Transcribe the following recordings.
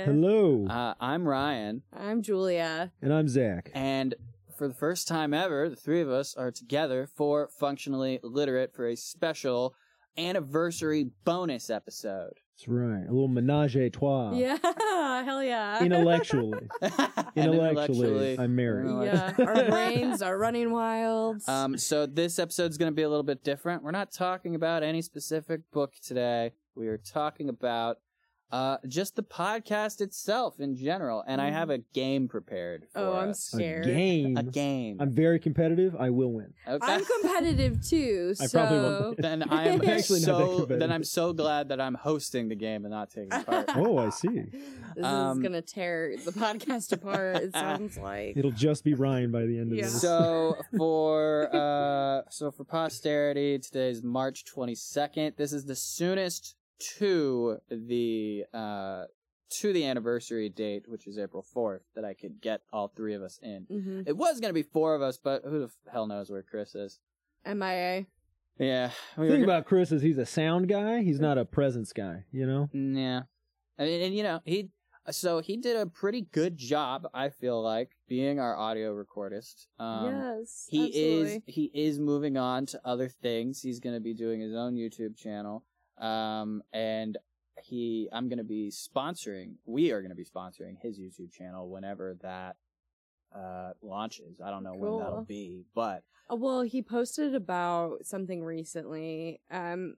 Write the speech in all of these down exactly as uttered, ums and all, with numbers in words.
Hello. Uh, I'm Ryan. I'm Julia. And I'm Zach. And for the first time ever, the three of us are together for Functionally Literate for a special anniversary bonus episode. That's right. A little menage a trois. Yeah, hell yeah. Intellectually. Intellectually, I'm married. Yeah, our brains are running wild. Um, so this episode's going to be a little bit different. We're not talking about any specific book today. We are talking about uh, just the podcast itself in general. And I have a game prepared for Oh, I'm us. scared. A game. A game. I'm very competitive. I will win. Okay. I'm competitive too, I so... probably won't win. Then I am Actually not that so. competitive. Then I'm so glad that I'm hosting the game and not taking part. Oh, I see. This Um, is gonna tear the podcast apart, it sounds like. It'll just be Ryan by the end of Yeah. this. So for uh, so for posterity, today's March twenty-second. This is the soonest to the uh to the anniversary date, which is April fourth, that I could get all three of us in. Mm-hmm. It was gonna be four of us, but who the f- hell knows where Chris is? M I A. Yeah, The we thing were about Chris is he's a sound guy. He's not a presence guy, you know? Yeah. I mean, and you know, he, so he did a pretty good job, I feel like, being our audio recordist. Um, yes, he absolutely. is, he is moving on to other things. He's going to be doing his own YouTube channel. Um, and he, I'm going to be sponsoring, we are going to be sponsoring his YouTube channel whenever that, uh, launches. I don't know Cool. when that'll be, but Uh, well, he posted about something recently. Um,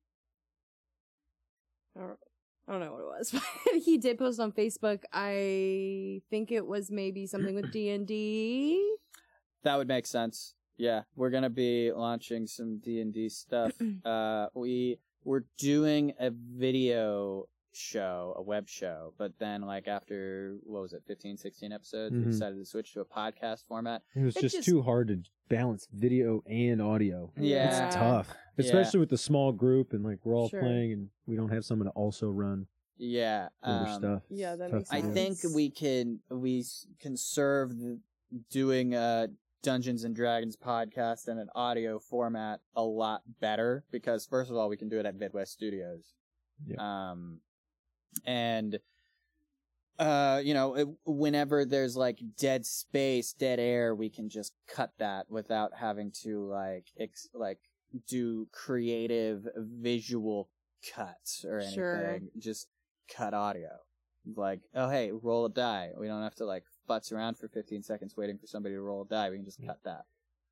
I don't, I don't know what it was, but he did post on Facebook. I think it was maybe something with D and D. that would make sense. Yeah, we're gonna be launching some D and D stuff. uh, we we're doing a video show, a web show, but then like after what was it, fifteen, sixteen episodes, Mhm. we decided to switch to a podcast format. It was It just, just- too hard to balance video and audio. Yeah. It's tough. Yeah. Especially with the small group and like we're all Sure. playing and we don't have someone to also run Yeah, other um, stuff. Yeah, that Tough makes to I do. think we can we s- can serve the, doing a Dungeons and Dragons podcast in an audio format a lot better because first of all we can do it at Midwest Studios. Yeah. Um, and uh, you know, it, whenever there's like dead space, dead air, we can just cut that without having to like ex- like do creative visual cuts or anything. Sure. Just cut audio. Like, oh hey, roll a die. We don't have to like futz around for fifteen seconds waiting for somebody to roll a die. We can just cut that.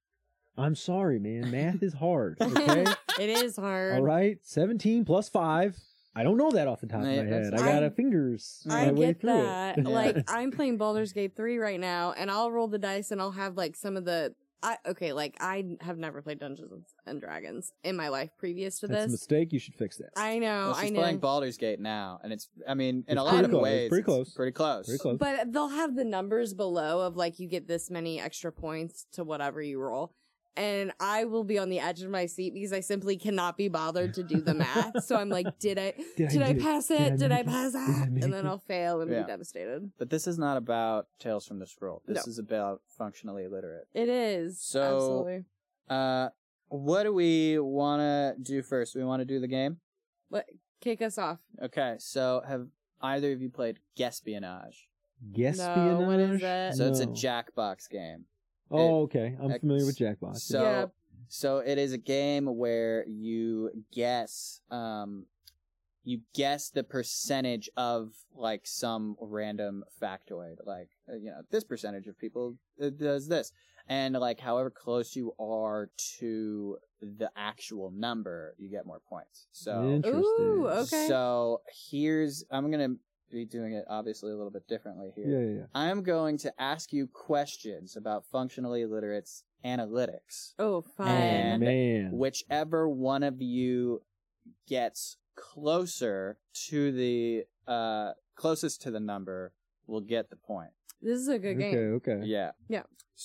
I'm sorry, man. Math is hard. Okay. It is hard. All right. seventeen plus five. I don't know that off the top of my Yeah, head. that's- I got I- to fingers I my way get through that. it. Yeah. Like, I'm playing Baldur's Gate three right now, and I'll roll the dice, and I'll have, like, some of the... I Okay, like, I have never played Dungeons and Dragons in my life previous to That's a this. mistake. You should fix that. I know, Well, she's I know. playing Baldur's Gate now, and it's, I mean, in It's a lot pretty of close. ways, It's pretty it's close. pretty close. Very close. But they'll have the numbers below of, like, you get this many extra points to whatever you roll. And I will be on the edge of my seat because I simply cannot be bothered to do the math. So I'm like, did I Did I did I do it? pass Did I it? Did I make it? pass Did I that? make And then it? I'll fail and Yeah. be devastated. But this is not about Tales from the Scroll. This No. is about functionally illiterate. It is. So- Absolutely. Uh, what do we want to do first? We want to do the game? Let, kick us off. Okay, so have either of you played Guespionage? Guespionage? No, what is it? So it's a No. Jackbox game. Oh, okay. I'm Ex- familiar with Jackbox. So, Yeah. so it is a game where you guess, um, you guess the percentage of like some random factoid, like uh, you know, this percentage of people uh, does this, and like however close you are to the actual number, you get more points. So, Interesting. Ooh, okay. so here's I'm gonna be doing it obviously a little bit differently here. Yeah, yeah, yeah. I'm going to ask you questions about functionally illiterate's analytics. Oh, fine. And- Man. Whichever one of you gets closer to the uh closest to the number will get the point. This is a good Okay, game. okay. Yeah. Yeah.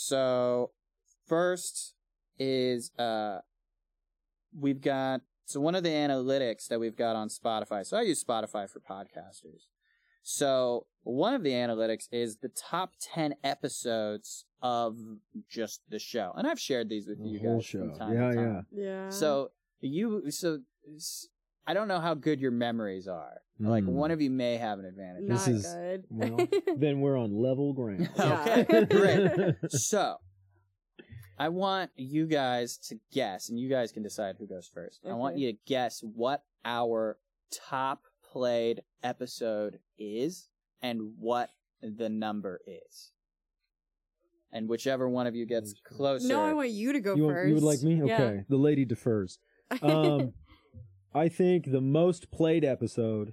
So first is uh we've got so one of the analytics that we've got on Spotify. So I use Spotify for podcasters. So one of the analytics is the top ten episodes of just the show. And I've shared these with The you whole guys show. from time Yeah, to yeah. time. Yeah. So you so s- I don't know how good your memories are. Like, Mm. one of you may have an advantage. Not This is- good. Well, then we're on level ground. Okay, Yeah. great. So, I want you guys to guess, and you guys can decide who goes first. I want Okay. you to guess what our top played episode is and what the number is. And whichever one of you gets closer. No, I want you to go You, first. want, you would like me? Yeah. Okay. The lady defers. Um, I think the most played episode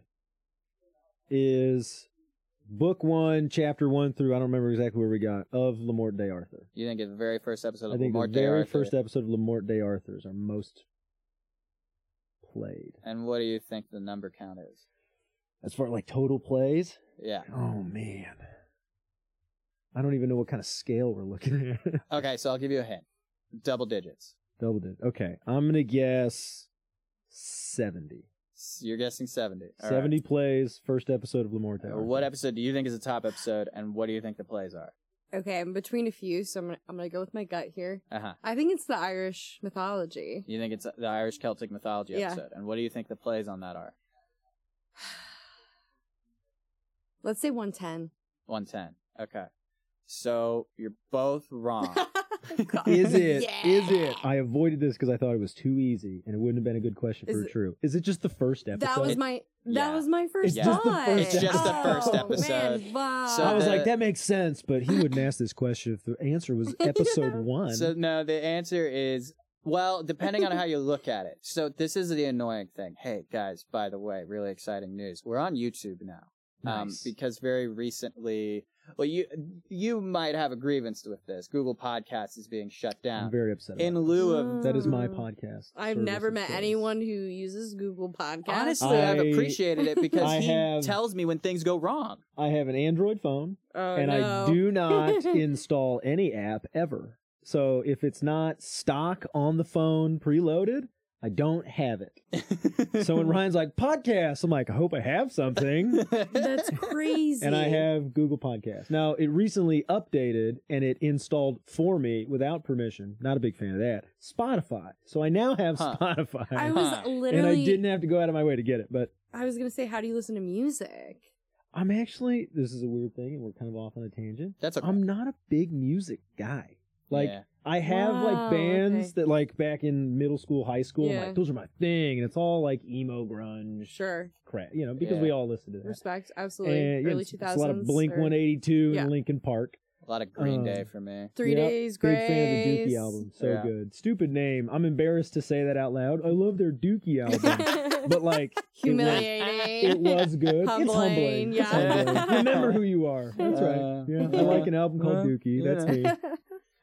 is book one, chapter one through, I don't remember exactly where we got, of Le Morte d'Arthur. You think it's the very first episode of I think Lamar the Day very Arthur. first episode of Le Morte d'Arthur is our most played. And what do you think the number count is? As far as like total plays, Yeah. oh man. I don't even know what kind of scale we're looking at. Okay, so I'll give you a hint. Double digits. Double did. Okay. I'm going to guess seventy. S- You're guessing seventy. All right. seventy plays, first episode of Le Morte Uh, d'Arthur. What episode do you think is the top episode, and what do you think the plays are? Okay, I'm between a few, so I'm gonna, I'm gonna go with my gut here. Uh huh. I think it's the Irish mythology. You think it's the Irish Celtic mythology Yeah. episode, and what do you think the plays on that are? Let's say one ten. one ten. Okay. So you're both wrong. Is it? Is Yeah. it? I avoided this because I thought it was too easy and it wouldn't have been a good question Is for it- true. Is it just the first episode? That was my that Yeah. was my first It's just the thought. first It's just the first Oh, episode. Man, wow. So I was the- like, that makes sense, but he wouldn't ask this question if the answer was episode one. So no, the answer is, well, depending on how you look at it. So this is the annoying thing. Hey guys, by the way, really exciting news. We're on YouTube now. Um, Nice. because very recently, well, you you might have a grievance with this. Google Podcasts is being shut I'm down very upset. About in it. lieu of. That is my Mm. podcast. I've service never of met choice. anyone who uses Google Podcasts. Honestly, I've I- appreciated it because I he have- tells me when things go wrong. I have an Android phone, oh, and no. I do not install any app ever. So if it's not stock on the phone preloaded, I don't have it. So when Ryan's like, podcast, I'm like, I hope I have something. That's crazy. And I have Google Podcasts. Now, it recently updated and it installed for me without permission. Not a big fan of that. Spotify. So I now have Huh. Spotify. I was Huh. literally. and I didn't have to go out of my way to get it. But I was gonna say, how do you listen to music? I'm actually, this is a weird thing and we're kind of off on a tangent. That's okay. I'm not a big music guy. Like, Yeah. I have Wow, like bands okay. that like back in middle school, high school, I'm Yeah. like, those are my thing. And it's all like emo grunge Sure, crap, you know, because Yeah. we all listen to that. respect, absolutely. And, yeah, Early it's, two it's a thousands. lot of Blink one eighty-two Yeah. and Linkin Park. A lot of Green Um, Day for me. Three Yep, Days Big Grace. fan of the Dookie album. So Yeah. good. Stupid name. I'm embarrassed to say that out loud. I love their Dookie album. But like, it was, Humiliating. it was good. Humbling, It's humbling. yeah. It's humbling. Remember who you are. That's Uh, right. Yeah. I like an album called uh, Dookie. That's yeah. me.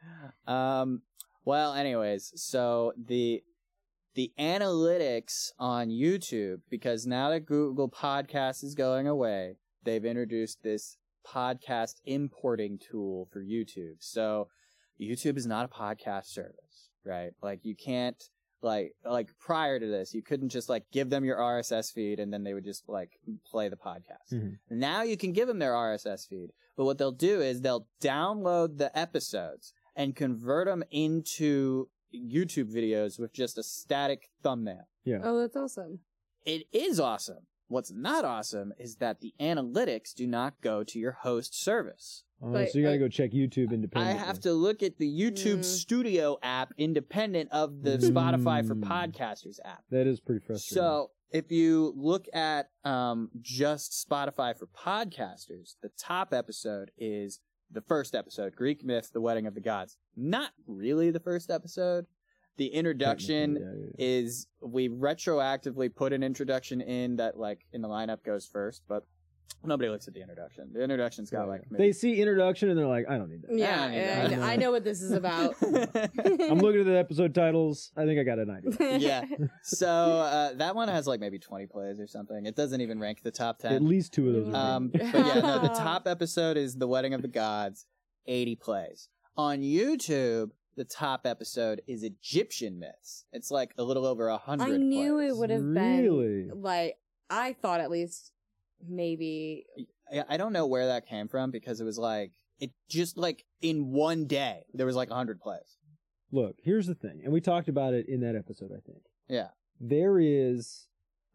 Um, well, anyways, so the the analytics on YouTube, because now that Google Podcast is going away, they've introduced this podcast importing tool for YouTube. So YouTube is not a podcast service, right? Like you can't like like prior to this, you couldn't just like give them your R S S feed and then they would just like play the podcast. Mhm. Now you can give them their R S S feed, but what they'll do is they'll download the episodes and convert them into YouTube videos with just a static thumbnail. Yeah. Oh, that's awesome. It is awesome. What's not awesome is that the analytics do not go to your host service. Oh, But, so you got to uh, go check YouTube I independently. have to look at the YouTube Mm. Studio app independent of the Mm. Spotify for Podcasters app. That is pretty frustrating. So if you look at um, just Spotify for Podcasters, the top episode is the first episode, Greek Myth, The Wedding of the Gods. Not really the first episode. The introduction Technically, yeah, yeah, is we retroactively put an introduction in that like in the lineup goes first, but nobody looks at the introduction. The introduction's got yeah. like They see introduction and they're like, I don't need that. Yeah, I I, know. I know what this is about. I'm looking at the episode titles. I think I got an idea. yeah. So uh, that one has like maybe twenty plays or something. It doesn't even rank the top ten. At least two of those are Um, but yeah, no, the top episode is The Wedding of the Gods, eighty plays. On YouTube, the top episode is Egyptian Myths. It's like a little over a hundred. I knew plays. it would have Really? been like I thought at least maybe I- I don't know where that came from because it was like it just like in one day there was like a hundred plays. Look, here's the thing, and we talked about it in that episode, I think. Yeah. There is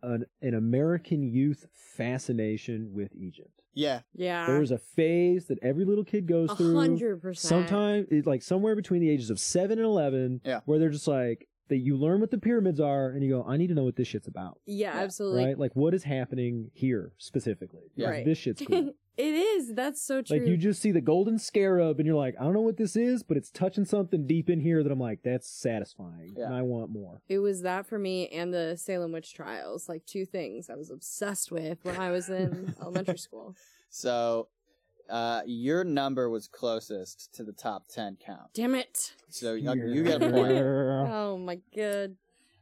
an, an American youth fascination with Egypt. Yeah. Yeah. There's a phase that every little kid goes A through. hundred percent. Sometimes, it, like somewhere between the ages of seven and eleven, Yeah. where they're just like, that you learn what the pyramids are, and you go, I need to know what this shit's about. Yeah, Yeah. absolutely. Right? Like, what is happening here specifically? Yeah. Like, Right. this shit's cool. It is. That's so true. Like, you just see the golden scarab, and you're like, I don't know what this is, but it's touching something deep in here that I'm like, that's satisfying, Yeah. and I want more. It was that for me and the Salem witch trials, like two things I was obsessed with when I was in elementary school. So, uh, your number was closest to the top ten count. Damn it. So you, you get a point. Oh my god.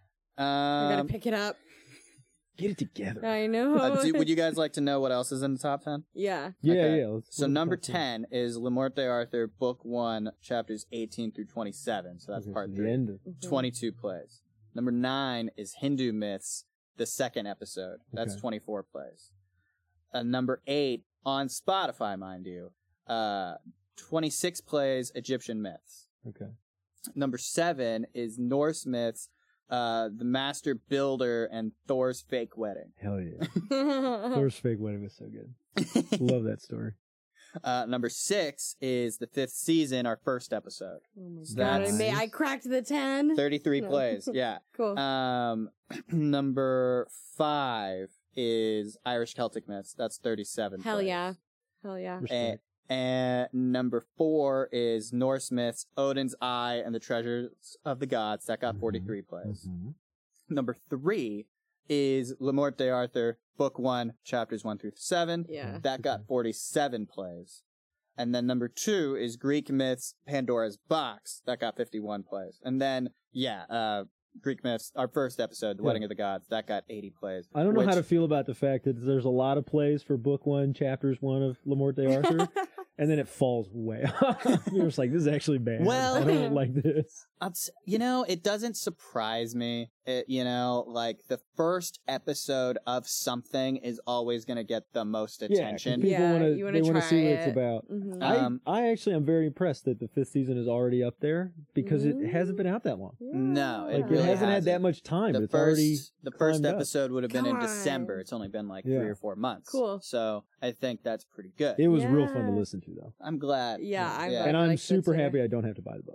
I gotta Um, pick it up. Get it together. I know. uh, do, would you guys like to know what else is in the top ten? yeah. Yeah, Okay. yeah. Let's, So let's number talk to- ten is Le Morte Arthur, book one, chapters eighteen through twenty-seven. So that's Okay, part so three. The end. Mhm. twenty-two plays. Number nine is Hindu Myths, the second episode. That's Okay. twenty-four plays. Uh, number eight, on Spotify, mind you, uh, twenty-six plays, Egyptian Myths. Okay. Number seven is Norse Myths, uh, The Master Builder, and Thor's Fake Wedding. Hell yeah. Thor's fake wedding was so good. Love that story. Uh, number six is the fifth season, our first episode. Oh my So god. I, that's- may, I cracked the ten. thirty-three No. plays, yeah. Cool. Um, number five is Irish Celtic Myths. That's thirty-seven. Hell plays. yeah. Hell yeah. And, Respect. and number four is Norse Myths, Odin's Eye, and the Treasures of the Gods. That got Mhm. forty-three plays. Mhm. Number three is Le Morte Arthur, book one, chapters one through seven. Yeah. That got forty-seven plays. And then number two is Greek Myths, Pandora's Box. That got fifty-one plays. And then, yeah, uh, Greek Myths, our first episode, The Yeah. Wedding of the Gods, that got eighty plays. I don't know which- how to feel about the fact that there's a lot of plays for book one, chapters one of Le Morte Arthur, and then it falls way off. You're just like, this is actually bad. Well- I don't like this. I'll t- you know, it doesn't surprise me. It, you know, like the first episode of something is always going to get the most Yeah, 'cause attention. people Yeah, want to you wanna they want to try see what it's it. about. Mhm. I, Um, I actually am very impressed that the fifth season is already up there because it hasn't been out that long. No, it Like really it hasn't had hasn't. that much time. the but it's first, already the first climbed up. episode would have been in God. December. It's only been like Yeah. three or four months. Cool. So I think that's pretty good. It was real fun to Yeah. listen to though, I'm glad. Yeah, I'm Yeah. glad and you I'm liked it super too. happy I don't have to buy the book.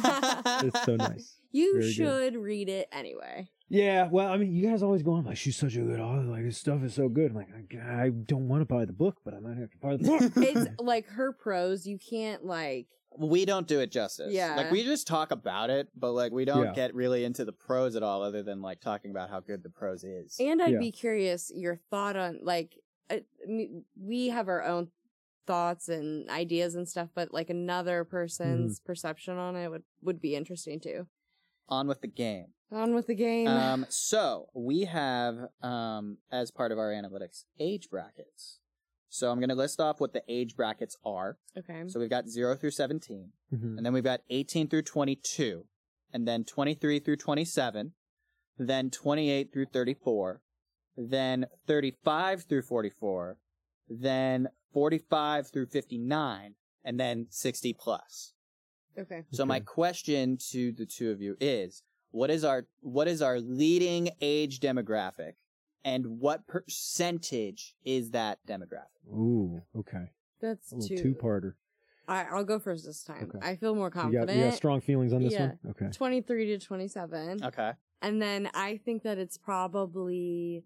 It's so nice. You Very good. should read it anyway. Yeah, well, I mean, you guys always go on like she's such a good author, like this stuff is so good. I'm like, I, I don't want to buy the book, but I might have to buy the book. It's like her prose. You can't like. We don't do it justice. Yeah. Like we just talk about it, but like we don't Yeah. get really into the prose at all, other than like talking about how good the prose is. And I'd Yeah. be curious your thought on like uh, m- we have our own thoughts and ideas and stuff, but like another person's Mm-hmm. perception on it would would be interesting too. On with the game. On with the game. Um, so we have, um, as part of our analytics, age brackets. So I'm going to list off what the age brackets are. okay. So we've got zero through seventeen, Mhm. and then we've got eighteen through twenty-two, and then twenty-three through twenty-seven, then twenty-eight through thirty-four, then thirty-five through forty-four, then forty-five through fifty-nine, and then sixty plus. Okay. So my Okay. question to the two of you is, what is our what is our leading age demographic, and what percentage is that demographic? Ooh, okay, That's a little two. two-parter. I, I'll go first this time. Okay. I feel more You confident. got, you got strong feelings on this Yeah. one. Okay, twenty-three to twenty-seven. Okay. And then I think that it's probably,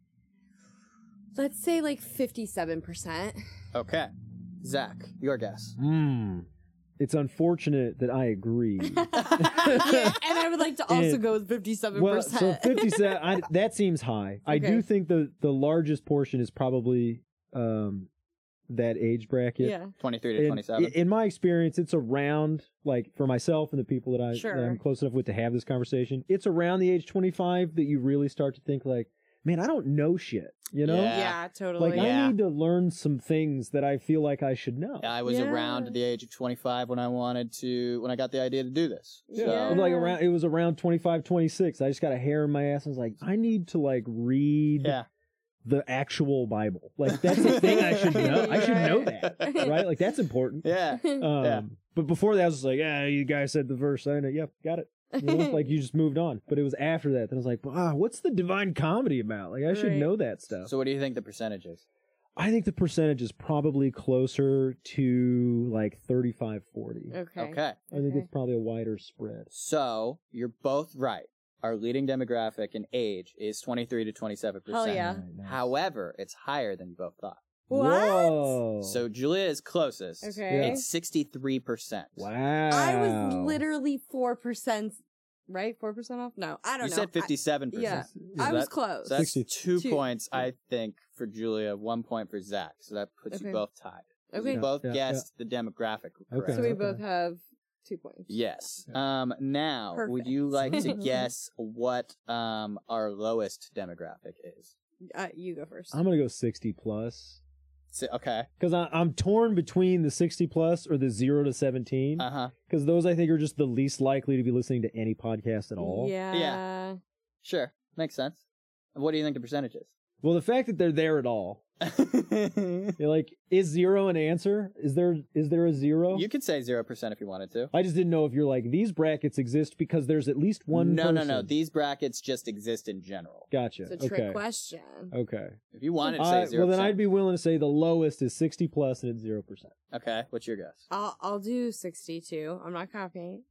let's say like fifty-seven percent. Okay. Zach, your guess. mm. It's unfortunate that I agree. Yeah, and I would like to also And- go with fifty-seven percent. Well, so fifty-seven, I, that seems high. I do Okay. think the the largest portion is probably um that age bracket. Yeah. twenty-three to In, twenty-seven. in my experience, it's around, like, for myself and the people that, I, that Sure. I'm close enough with to have this conversation, it's around the age twenty-five that you really start to think, like, man, I don't know shit, you know? Yeah. Yeah, totally. Like, Yeah. I need to learn some things that I feel like I should know. I was Yeah. around the age of twenty-five when I wanted to, when I got the idea to do this. Yeah. So, Yeah. Like, around, it was around twenty-five, twenty-six. I just got a hair in my ass and was like, I need to, like, read yeah. the actual Bible. Like, that's the thing I should know. I should know that, right? Like, that's important. Yeah. Um, Yeah. But before that, I was just like, yeah, you guys said the verse. I know. Yep, got it. You know? Like you just moved on. But it was after that that I was like, ah, what's the Divine Comedy about? Like I should Right. know that stuff. So what do you think the percentage is? I think the percentage is probably closer to like thirty-five forty. Okay. Okay. I think Okay. it's probably a wider spread. So you're both right. Our leading demographic in age is twenty-three to twenty-seven percent. Hell yeah. Right, nice. However, it's higher than you both thought. What? Whoa. So Julia is closest. Okay. It's sixty-three percent. wow. I was literally four percent, right? Four percent off? No, I don't You know. said fifty-seven percent. Yeah. So I was that- close. So that's sixty. two, Two. points, I think, for Julia, one point for Zach. So that puts Okay. you both tied. Okay. You both Yeah, guessed the demographic correct. Okay. So we both have two points. Yes. Okay. Um. Now, would you like to Perfect. guess what um our lowest demographic is? Uh, you go first. I'm gonna go sixty plus So, okay. because I'm torn between the sixty plus or the zero to seventeen Uh huh. because those I think are just the least likely to be listening to any podcast at all. Yeah. Yeah. Sure. Makes sense. What do you think the percentage is? Well, the fact that they're there at all, you're like, is zero an answer? Is there is there a zero? You could say zero percent if you wanted to. I just didn't know if you're like these brackets exist because there's at least one. No, no, no. person. These brackets just exist in general. Gotcha. It's a trick okay. question. Okay. If you wanted to say I- zero well, percent. then I'd be willing to say the lowest is sixty plus and it's zero percent. Okay. What's your guess? I'll I'll do sixty-two. I'm not copying.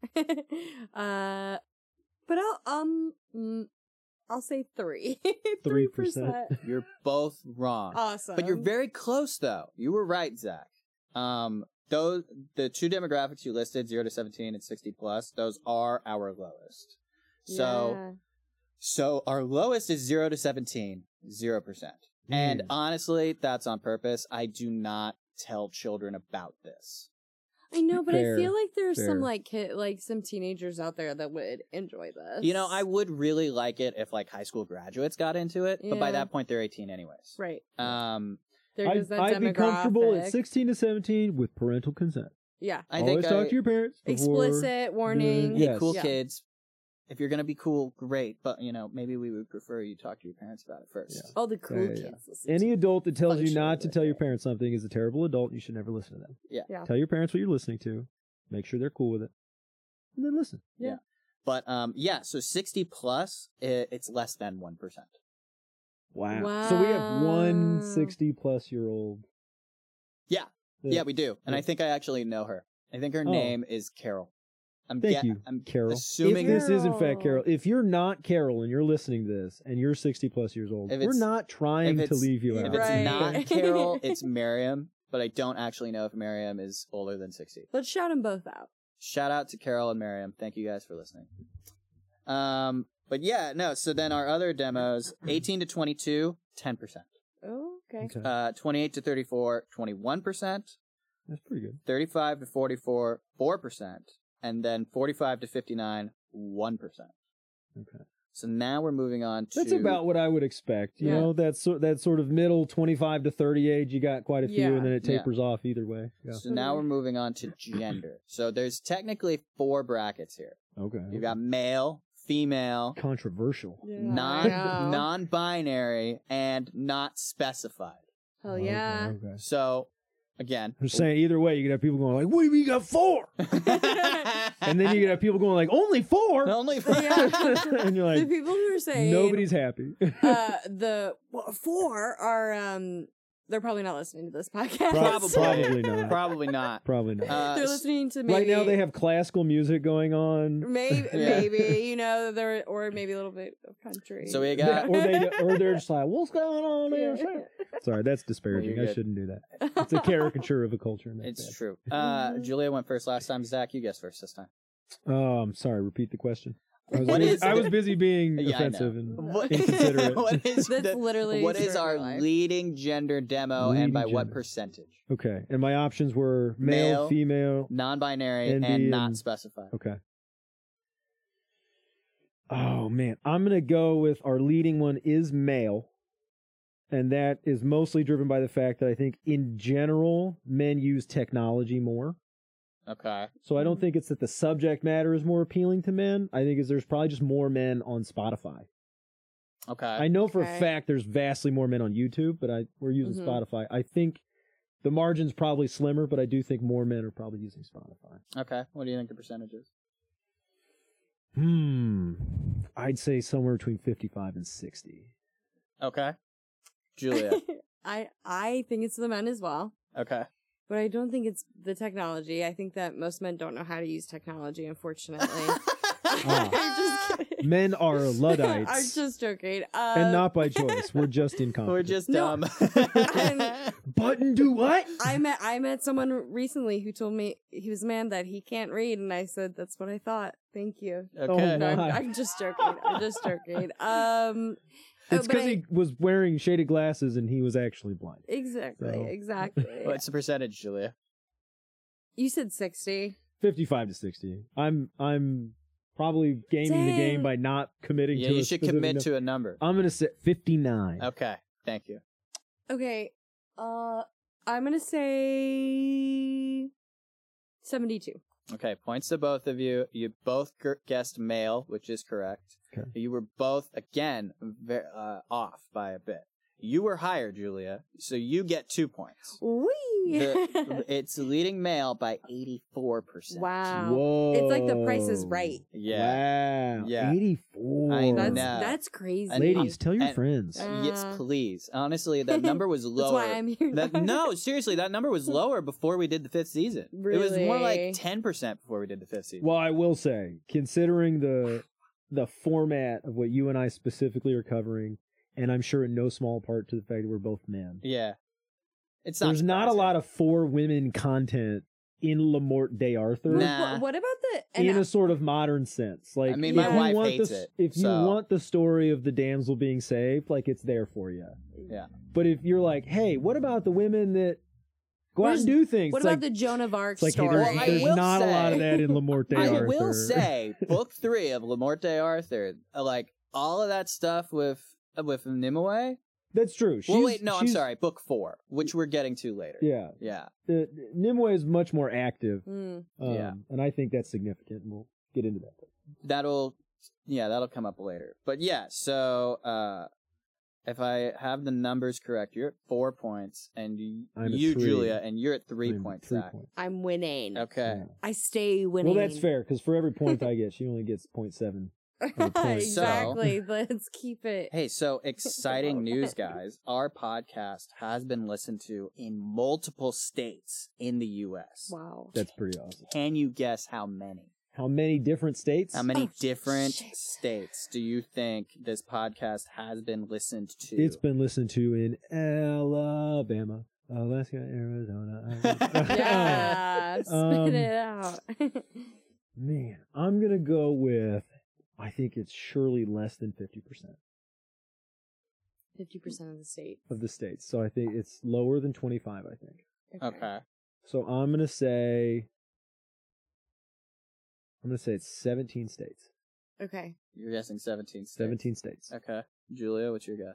uh, but I'll um mm, I'll say three. Three percent. You're both wrong. Awesome. But you're very close, though. You were right, Zach. Um, those the two demographics you listed, zero to seventeen and sixty plus, those are our lowest. So, Yeah. so our lowest is zero to seventeen, zero percent. And Mm. honestly, that's on purpose. I do not tell children about this. I know, but Fair, I feel like there's fair. some like kid, like some teenagers out there that would enjoy this. You know, I would really like it if like high school graduates got into it, but by Yeah. that point they're eighteen anyways. right. Um, There I'd, is that I'd be comfortable demographic. at sixteen to seventeen with parental consent. Yeah. I Always think talk I- to your parents. before- Explicit warning. Yeah. hey, Yes. cool Yeah. kids. If you're gonna be cool, great. But you know, maybe we would prefer you talk to your parents about it first. Yeah. All the cool Yeah, yeah, yeah. kids. listen Any to- adult that tells you Function not to with tell your it. parents something is a terrible adult. You should never listen to them. Yeah. Yeah. Tell your parents what you're listening to. Make sure they're cool with it. And then listen. But um, yeah. So sixty plus, it, it's less than one percent. Wow. So we have one Wow. sixty plus year old. Yeah. that- Yeah, we do, and I Yeah. think I actually know her. I think her Oh. name is Carol. I'm Thank ge- you, I'm Carol. assuming if this is in fact Carol. Carol, if you're not Carol and you're listening to this and you're sixty plus years old, If we're it's- not trying if to it's- leave you if out. it's Right. not Carol, it's Miriam. But I don't actually know if Miriam is older than sixty. Let's shout them both out. Shout out to Carol and Miriam. Thank you guys for listening. Um, but yeah, no. So then our other demos: eighteen to twenty-two, ten percent. Oh, okay. Okay. Uh, twenty-eight to thirty-four, twenty-one percent. That's pretty good. thirty-five to forty-four, four percent, and then forty-five to fifty-nine, one percent. Okay. So now we're moving on to That's about what I would expect. You Yeah. know, that sort that sort of middle twenty-five to thirty age, you got quite a few, Yeah. and then it Yeah. tapers off either way. Yeah. So now we're moving on to gender. So there's technically four brackets here. Okay. You've got male, female, Controversial. Yeah. non I know. non-binary, and not specified. Hell yeah. Okay. okay. So again, I'm saying either way, you could have people going like, "What do you mean you got four?" And then you could have people going like, "Only four?" only Yeah. And you're The like, people who are saying nobody's happy. uh the well, four are um they're probably not listening to this podcast. Probably. Probably not. probably not. Probably not. Uh, They're listening to maybe right now, they have classical music going on. maybe Yeah. maybe you know there or maybe a little bit of country. So we Yeah, got or they or they're just like, "What's going on there?" Yeah. Sorry, that's disparaging. you're I good. shouldn't do that. It's a caricature of a culture. And that's it's bad. true. Uh, Mhm. Julia went first last time. Zach, you guess first this time. Oh, I'm sorry. Repeat the question. I was, What busy, is I the- was busy being Yeah, I offensive know. and What, inconsiderate. what is That's the- literally what is true our in real life. leading gender demo, and Leading by what gender. percentage? Okay, and my options were male, Male, female. Non-binary, N B and not and- specified. Okay. Oh man, I'm gonna go with our leading one is male, and that is mostly driven by the fact that I think in general men use technology more. Okay. So I don't Mhm. think it's that the subject matter is more appealing to men. I think is there's probably just more men on Spotify. Okay. I know for Okay. a fact there's vastly more men on YouTube, but I we're using Mhm. Spotify. I think the margin's probably slimmer, but I do think more men are probably using Spotify. Okay. What do you think the percentage is? Hmm. I'd say somewhere between fifty-five and sixty. Okay. Julia. I I think it's the men as well, Okay. but I don't think it's the technology. I think that most men don't know how to use technology, unfortunately. I'm just kidding. Men are Luddites. I'm just joking. Uh, and not by choice. We're just incompetent. We're just No. dumb. I'm- Button do what? I met I met someone recently who told me he was a man that he can't read, and I said that's what I thought. Thank you. Okay. Oh, No, I'm, my. I'm just joking. I'm just joking. Um, uh, It's but because I- he was wearing shaded glasses and he was actually blind. exactly, So- exactly. What's the percentage, Julia? You said sixty. fifty-five to sixty. I'm I'm probably gaming the game Dang. by not committing Yeah, to you a should specific commit nu- to a number. I'm going to say fifty-nine. Okay. Thank you. Okay. Uh, I'm gonna say seventy-two. Okay, points to both of you. You both gu- guessed male, which is correct. Okay. You were both, again, ve- uh, off by a bit. You were higher, Julia, so you get two points. Wee. The, it's leading male by eighty-four percent. Wow. Whoa. It's like the Price is Right. Yeah. Wow. Yeah. eighty-four. I That's know. that's crazy. And- Ladies, tell your and- friends. Uh, Yes, please. Honestly, that number was That's lower. why I'm here. That, no, seriously, that number was lower before we did the fifth season. It was more Really? like ten percent before we did the fifth season. Well, I will say, considering the the format of what you and I specifically are covering, and I'm sure in no small part to the fact that we're both men, Yeah. It's not there's not a surprising. lot of for women content in Lamort Day Arthur. What- Nah. what, what about the? And In a sort of modern sense, like I mean, my if you wife want hates the, s- it, If you so- want the story of the damsel being saved, like it's there for you. Yeah. But if you're like, hey, what about the women that go out Where's- and do things? what It's about like, the Joan of Arc it's like, hey, story? there's, Well, I there's will not a lot of say- that in Lamort Day I Arthur. will say, book three of Lamort Day Arthur, uh, like all of that stuff with uh, with Nimue. That's true. She's, Well, wait, no, I'm she's- sorry, book four, which we're getting to later. Yeah, Yeah. the, Nimue is much more active, Mm. um, Yeah. and I think that's significant. And we'll get into that. That'll, yeah, that'll come up later. But yeah, so uh, if I have the numbers correct, you're at four points, and you, I'm at you three. Julia, and you're at three I'm points. Three Zach. points. I'm winning. Okay. Yeah. I stay winning. Well, that's fair because for every point I get, she only gets point seven. point. exactly. Let's keep it. Hey, so exciting news, guys. Our podcast has been listened to in multiple states in the U S. Wow. That's pretty awesome. Can you guess how many? How many different states? How many Oh, different shit. states do you think this podcast has been listened to? It's been listened to in Alabama, Alaska, Arizona. Yeah. Spit Um, it out. Man, I'm gonna go with. I think it's surely less than fifty percent Fifty percent of the state. of the states. So I think it's lower than twenty-five. I think. Okay. So I'm gonna say. I'm gonna say it's seventeen states. Okay. You're guessing seventeen states. Seventeen states. Okay. Julia, what's your guess?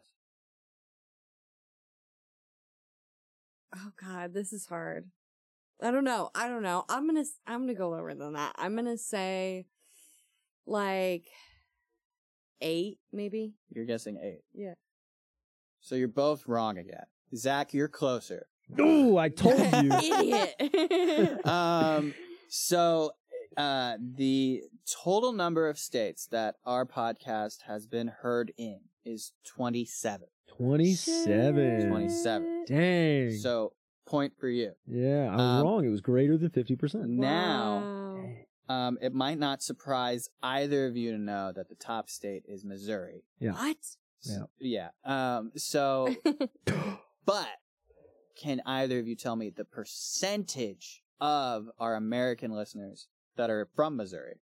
Oh God, this is hard. I don't know. I don't know. I'm gonna. I'm gonna go lower than that. I'm gonna say, like, eight, maybe. You're guessing eight. Yeah. So you're both wrong again. Zach, you're closer. Oh, I told you. Idiot. Um, so uh, the total number of states that our podcast has been heard in is twenty-seven. Twenty-seven. twenty-seven. Dang. So point for you. yeah, I was Um, wrong. It was greater than fifty percent. Now, Wow. um, it might not surprise either of you to know that the top state is Missouri. Yeah. What? S- Yeah. Um, so, but can either of you tell me the percentage of our American listeners that are from Missouri?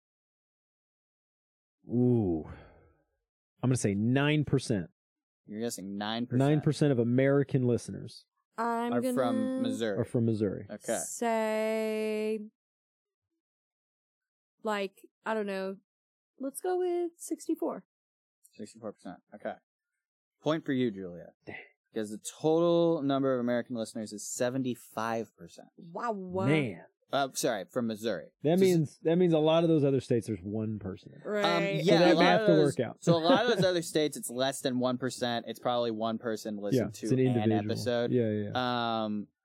Ooh. I'm gonna say nine percent. You're guessing nine percent. Nine percent of American listeners I'm are gonna from Missouri. are from Missouri. Okay. say, like, I don't know. Let's go with sixty-four. sixty-four percent. Okay. Point for you, Julia. Because the total number of American listeners is seventy-five percent. Wow. Wow. Man, Uh, sorry, from Missouri. that Just- means that means a lot of those other states. There's one person. in. Right. Um, So yeah, that a lot math of to those, work out. so a lot of those other states, it's less than one percent. It's probably one person Yeah, listened it's to an an, individual episode. Yeah, yeah. yeah. Um,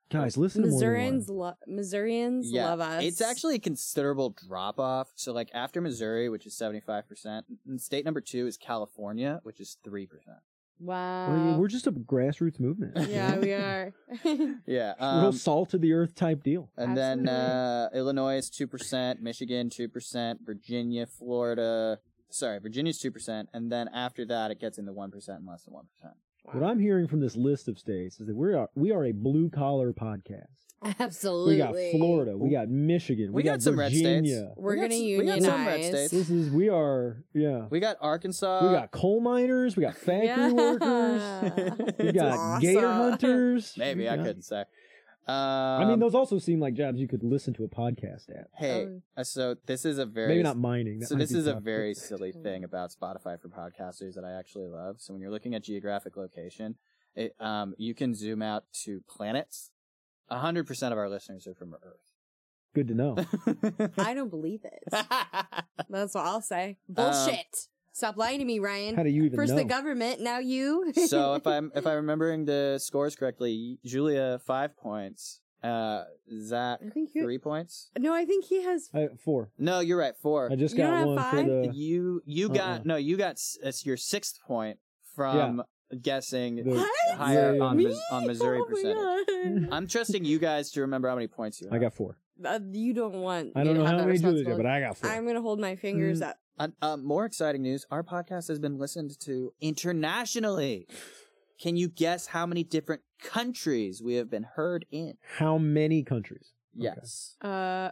Guys, listen to more than one. Missourians, lo- Missourians Yeah, love us. it's actually a considerable drop off. So, like, after Missouri, which is seventy-five percent, and state number two is California, which is three percent. wow. I mean, we're just a grassroots movement. yeah, we are. Yeah. Real Um, salt of the earth type deal. and then Absolutely. uh, Illinois is two percent, Michigan two percent, Virginia, Florida. Sorry, Virginia's two percent. And then after that, it gets into one percent and less than one percent. What I'm hearing from this list of states is that we are we are a blue collar podcast. Absolutely. We got Florida, we got Michigan, we, We got some red states. Virginia. We're We got gonna s- we unionize. got some red states. This is we are yeah. We got Arkansas. We got coal miners, we got factory Yeah. workers, we It's got awesome. gator hunters. Maybe, we I got- couldn't say. Um, I mean, those also seem like jobs you could listen to a podcast at. Hey, Oh. uh, so this is a very Maybe not mining. that So might this be is a tough, very but- silly thing about Spotify for podcasters that I actually love. So when you're looking at geographic location, it, um, you can zoom out to planets. A hundred percent of our listeners are from good to know. Earth. I don't believe it. That's what I'll say. Bullshit. Stop lying to me, Ryan. How do you even First know? the government, now you. So if I'm if I'm remembering the scores correctly, Julia five points, uh, Zach I think you. three points. No, I think he has. I, four. No, you're right, four. I just You don't got have one five? for the You you got Uh-uh. no, you got s- it's your sixth point from guessing The- What? higher Yeah, yeah. on Me? Mis- on Missouri Oh my percentage. God. I'm trusting you guys to remember how many points you have. I got four. Uh, you don't want. I me don't to know have how that many Julia's got, responsibility. but I got four. I'm gonna hold my fingers Mm. up. Uh, uh, more exciting news: our podcast has been listened to internationally. Can you guess how many different countries we have been heard in? How many countries? Yes. Uh,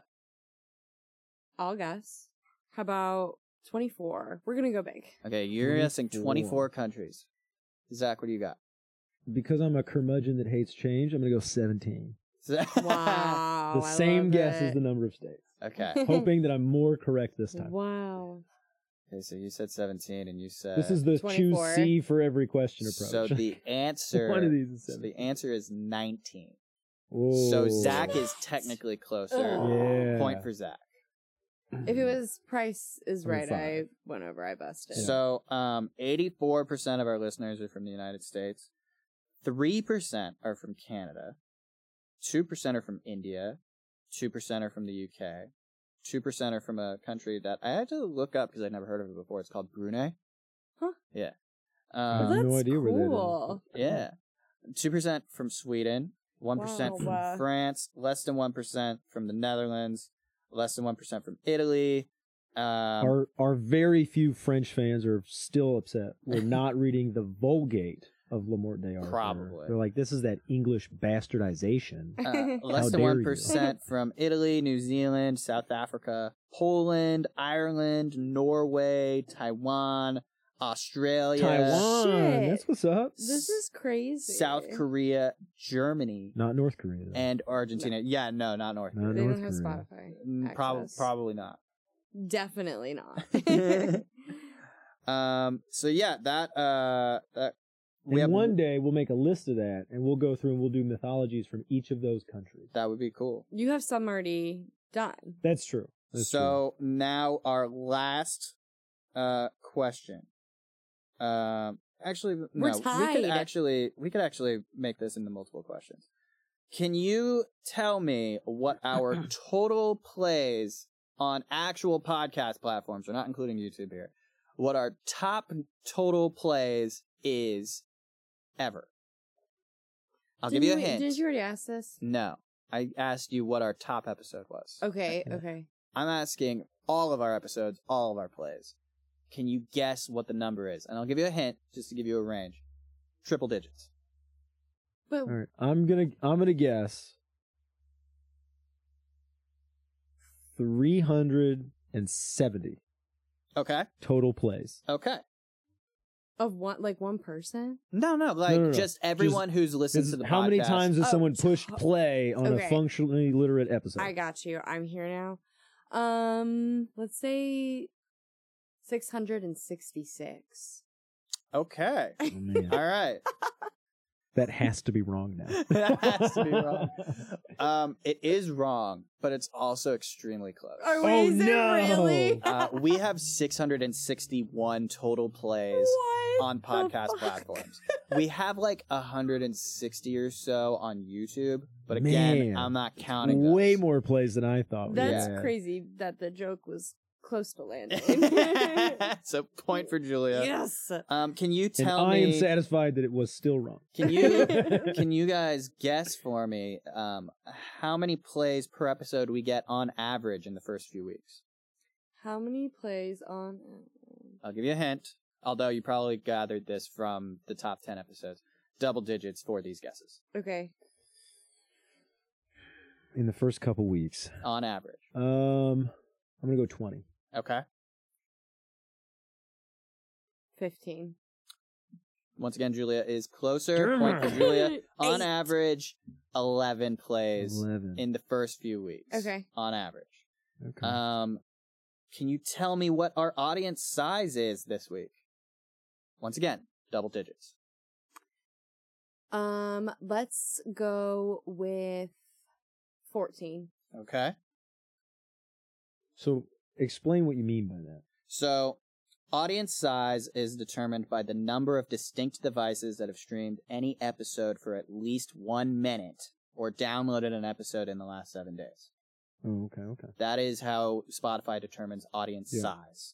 I'll guess. How about twenty-four? We're gonna go big. Okay, you're guessing twenty-four. twenty-four countries. Zach, what do you got? Because I'm a curmudgeon that hates change, I'm going to go seventeen. Wow. the Oh, I same love guess it. as the number of states. Okay. Hoping that I'm more correct this time. Wow. Okay, so you said seventeen, and you said This is the twenty-four. choose C for every question approach. so the answer. One of these is so seventeen. the answer is nineteen. Whoa. So Zach is technically closer. Yeah. Point for Zach. If it was Price is Or right, I five. went over. I busted. So, um, eighty-four percent of our listeners are from the United States. three percent are from Canada. two percent are from India. two percent are from the U K. two percent are from a country that I had to look up because I'd never heard of it before. It's called Brunei. Huh. Yeah. I Um, have That's no idea where that is. cool. yeah. two percent from Sweden. one percent Wow. from Wow. France. Less than one percent from the Netherlands. Less than one percent from Italy. Um, Our our very few French fans are still upset. We're not reading the Vulgate of Le Morte d'Arthur. Probably. They're like, this is that English bastardization. Uh, less How than dare one you. percent from Italy, New Zealand, South Africa, Poland, Ireland, Norway, Taiwan, Australia, Taiwan. Shit. That's what's up. This is crazy. South Korea, Germany, Not North Korea. Though. and Argentina. Yeah, no, not North Not They North don't have Korea. Spotify. Korea. Probably, access. probably not. Definitely not. um. So yeah, that uh, that we and have one day we'll make a list of that, and we'll go through and we'll do mythologies from each of those countries. that would be cool. You have some already done. That's true. That's so now our last uh question. Um actually no, We're we could tied. actually we could actually make this into multiple questions. Can you tell me what our total plays on actual podcast platforms, we're not including YouTube here, what our top total plays is ever? I'll give you a Didn't we- hint. Didn't you already ask this? No. I asked you what our top episode was. Okay, Yeah. okay. I'm asking all of our episodes, all of our plays. Can you guess what the number is? And I'll give you a hint, just to give you a range. Triple digits. But true. All right, I'm gonna I'm gonna guess three hundred and seventy Okay. total plays. Okay. of one, like one person? No, no, like No, no, no. just everyone who's listened Is- to the how podcast. many times has Oh, someone pushed to- play on Okay. a functionally literate episode? I got you. I'm here now. Um, let's say six hundred sixty-six. Okay. Oh, man. All right. That has to be wrong now. That has to be wrong. Um, it is wrong, but it's also extremely close. Oh, Oh, is it no. really? Uh, we have six hundred sixty-one total plays. What? on podcast fuck? platforms. We have like one hundred sixty or so on YouTube, but again, Man. I'm not counting those. Way more plays than I thought. we That's had. crazy that the joke was close to landing. So point for Julia. Yes. Um, can you And tell I am me? satisfied that it was still wrong. Can you can you guys guess for me um, how many plays per episode we get on average in the first few weeks? How many plays on? I'll give you a hint, although you probably gathered this from the top ten episodes. Double digits for these guesses Okay. In the first couple weeks. on average. Um, I'm gonna go twenty. Okay. Fifteen. Once again, Julia is closer. Point for Julia. On Eight. average, eleven plays Eleven. in the first few weeks. Okay. On average. Okay. Um, can you tell me what our audience size is this week? Once again, double digits. Um, let's go with fourteen. Okay. So explain what you mean by that. So, audience size is determined by the number of distinct devices that have streamed any episode for at least one minute or downloaded an episode in the last seven days. Oh, okay, okay. That is how Spotify determines audience Yeah. size.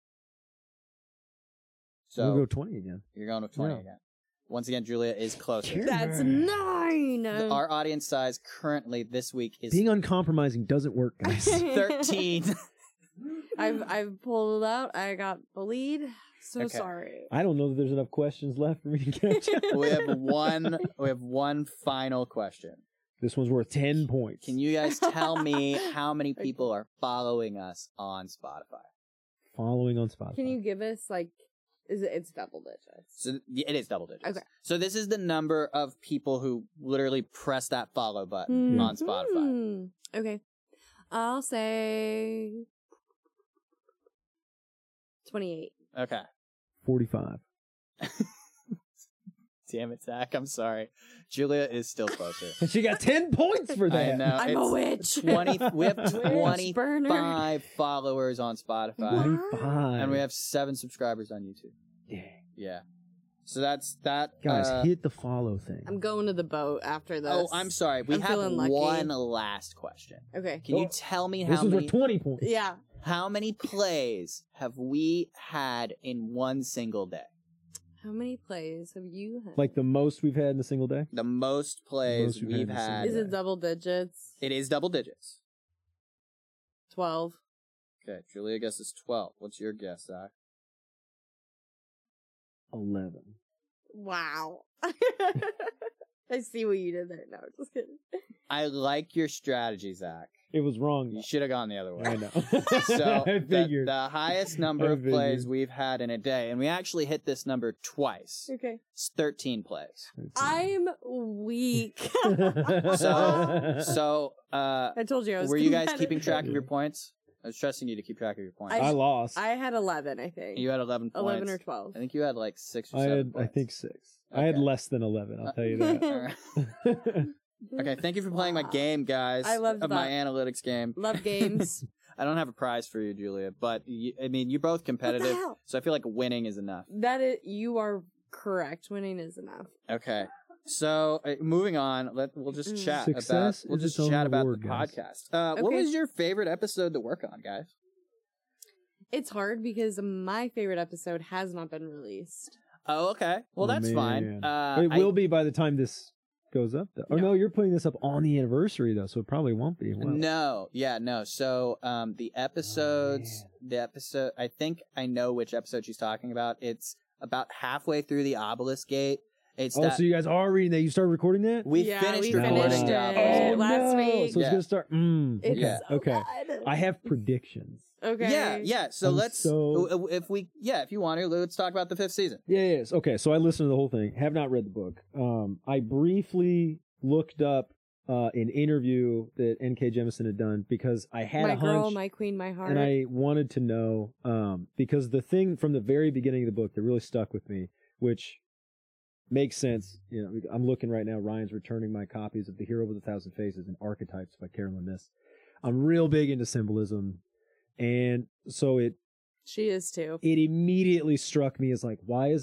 So So, we'll go twenty again. you're going with twenty Yeah. again. Once again, Julia is closer. Sure. That's nine. The- Our audience size currently this week is Being uncompromising doesn't work, guys. thirteen. I've I've pulled it out. I got bullied. So Okay. sorry. I don't know that there's enough questions left for me to catch up. We have one. We have one final question. This one's worth ten points. Can you guys tell me how many people are following us on Spotify? Following on Spotify. Can you give us like? Is it? It's double digits. So yeah, it is double digits. Okay. So this is the number of people who literally press that follow button on Spotify. Hmm. Okay. I'll say twenty-eight. Okay. forty-five. Damn it, Zach. I'm sorry. Julia is still closer. And she got ten points for that. I know. I'm a it's witch. twenty. We have Witch twenty-five burner. followers on Spotify, What? twenty-five. and we have seven subscribers on YouTube. Dang. Yeah. So that's that. Guys, uh, hit the follow thing. I'm going to the boat after this. Oh, I'm sorry. We I'm have feeling lucky. one last question. Okay. Can you Oh, tell me this how was many worth twenty points. Yeah. how many plays have we had in one single day? How many plays have you had? Like the most we've had in a single day? The most plays Most we've had we've in a single had. Is it double digits? It is double digits. Twelve. Okay, Julia guesses twelve. What's your guess, Zach? eleven. Wow. I see what you did there. No, just kidding. I like your strategy, Zach. It was wrong. You should have gone the other way. I know. So I the, figured. the highest number I of plays figured. we've had in a day, and we actually hit this number twice. Okay. It's thirteen plays. I'm weak. So, so uh, I told you I was were you guys competitive. keeping track of your points? I was trusting you to keep track of your points. I lost. I had eleven, I think. you had eleven points. eleven or twelve. I think you had like six or I seven had, I points. think six. I had Okay. less than eleven. I'll tell you All that. right. Okay, thank you for playing my Wow. game, guys. I loved of my that. analytics game. Love games. I don't have a prize for you, Julia, but you, I mean, you're both competitive, hell? so I feel like winning is enough. That is, you are correct. Winning is enough. Okay, so uh, moving on, let we'll just Mm. chat Success about we'll is just its own chat about reward, the guys. podcast. Uh, What Okay. was your favorite episode to work on, guys? It's hard because my favorite episode has not been released. Oh, okay. Well, Oh, that's man. fine. Uh, it I- will be by the time this goes up, though. Or No. no, you're putting this up on the anniversary, though, so it probably won't be. Well, No, yeah, no. So, um, the episodes, man. the episode, I think I know which episode she's talking about. It's about halfway through the Obelisk Gate. It's Oh, that so you guys are reading that? You started recording that? we Yeah, finished we recording finished the it. Obelisk. Oh, last no. week. So it's Yeah. gonna start. Mm, It's okay. Yeah. so okay. good. I have predictions. Okay. Yeah, yeah. So I'm let's, so- if we, yeah, if you want to, let's talk about the fifth season. Yeah, yes. Okay, so I listened to the whole thing. Have not read the book. Um, I briefly looked up uh, an interview that N K Jemisin had done because I had My a girl, hunch my queen, my heart. and I wanted to know um, because the thing from the very beginning of the book that really stuck with me, which makes sense. You know, I'm looking right now. Ryan's returning my copies of The Hero with a Thousand Faces and Archetypes by Carolyn Miss. I'm real big into symbolism, and so it She is too. it immediately struck me as like, why is it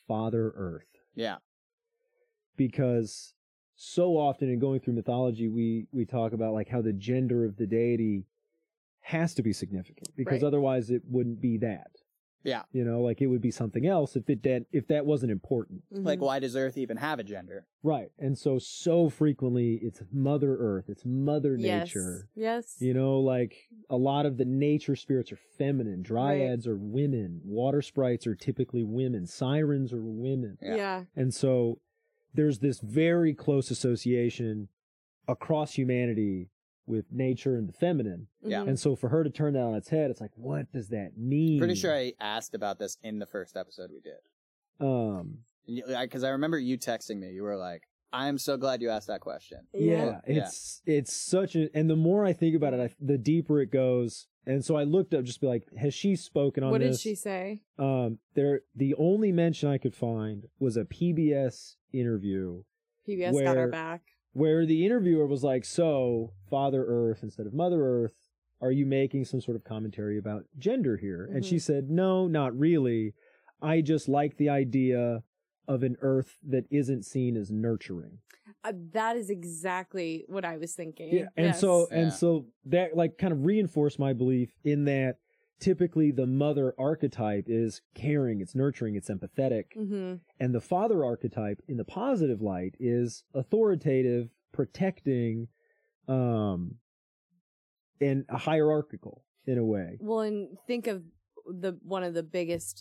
Father Earth. Yeah. Because so often in going through mythology, we, we talk about like how the gender of the deity has to be significant because Right. otherwise it wouldn't be that. Yeah. You know, like it would be something else if it that if that wasn't important. Mhm. Like, why does Earth even have a gender? Right. And so so frequently it's Mother Earth, it's Mother yes. Nature. Yes. You know, like a lot of the nature spirits are feminine. Dryads are women. Water sprites are typically women. Sirens are women. Yeah. yeah. And so there's this very close association across humanity with nature and the feminine. Yeah. Mhm. And so for her to turn that on its head, it's like, what does that mean? Pretty sure I asked about this in the first episode we did. Um, Because I, I remember you texting me. You were like, I'm so glad you asked that question. yeah, it's it's such a, and the more I think about it, I, the deeper it goes. And so I looked up, just be like, has she spoken on What this? did she say? Um, there, the only mention I could find was a P B S interview P B S got where- our back. where the interviewer was like, so Father Earth instead of Mother Earth, are you making some sort of commentary about gender here? And she Mhm. said, no, not really. I just like the idea of an Earth that isn't seen as nurturing. Uh, that is exactly what I was thinking. Yeah, and Yes. so Yeah. and so that like kind of reinforced my belief in that typically the mother archetype is caring, it's nurturing, it's empathetic, Mhm. and the father archetype in the positive light is authoritative, protecting, um, and hierarchical in a way. Well, and think of the one of the biggest,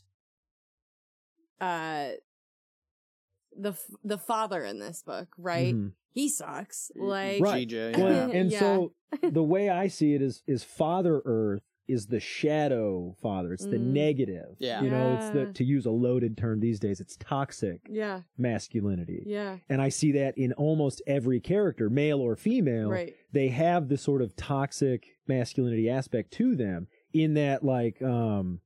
uh, the f- the father in this book, right? Mhm. He sucks. Like, Right. G J. Well, and Yeah. so the way I see it is is Father Earth is the shadow father. It's the Mm. negative. Yeah. You know, it's the Yeah. to use a loaded term these days, it's toxic yeah, masculinity. yeah, And I see that in almost every character, male or female. right. They have this sort of toxic masculinity aspect to them in that like um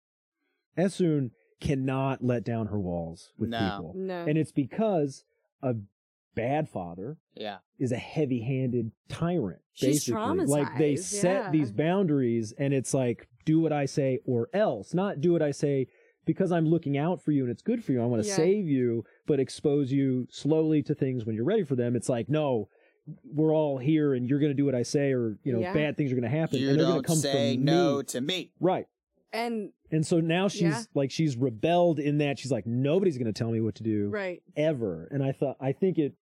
Essun cannot let down her walls with No. people. No, And it's because a bad father Yeah. is a heavy-handed tyrant. She's basically. Like they traumatized, set yeah. these boundaries, and it's like, do what I say or else. Not do what I say because I'm looking out for you and it's good for you. I want to Yeah. save you, but expose you slowly to things when you're ready for them. It's like, no, we're all here, and you're going to do what I say, or you know, Yeah. bad things are going to happen, You and they're going don't to come say from no me. to me. Right. and And so now she's Yeah. like, she's rebelled in that she's like, nobody's going to tell me what to do right. ever. And I thought, I think it,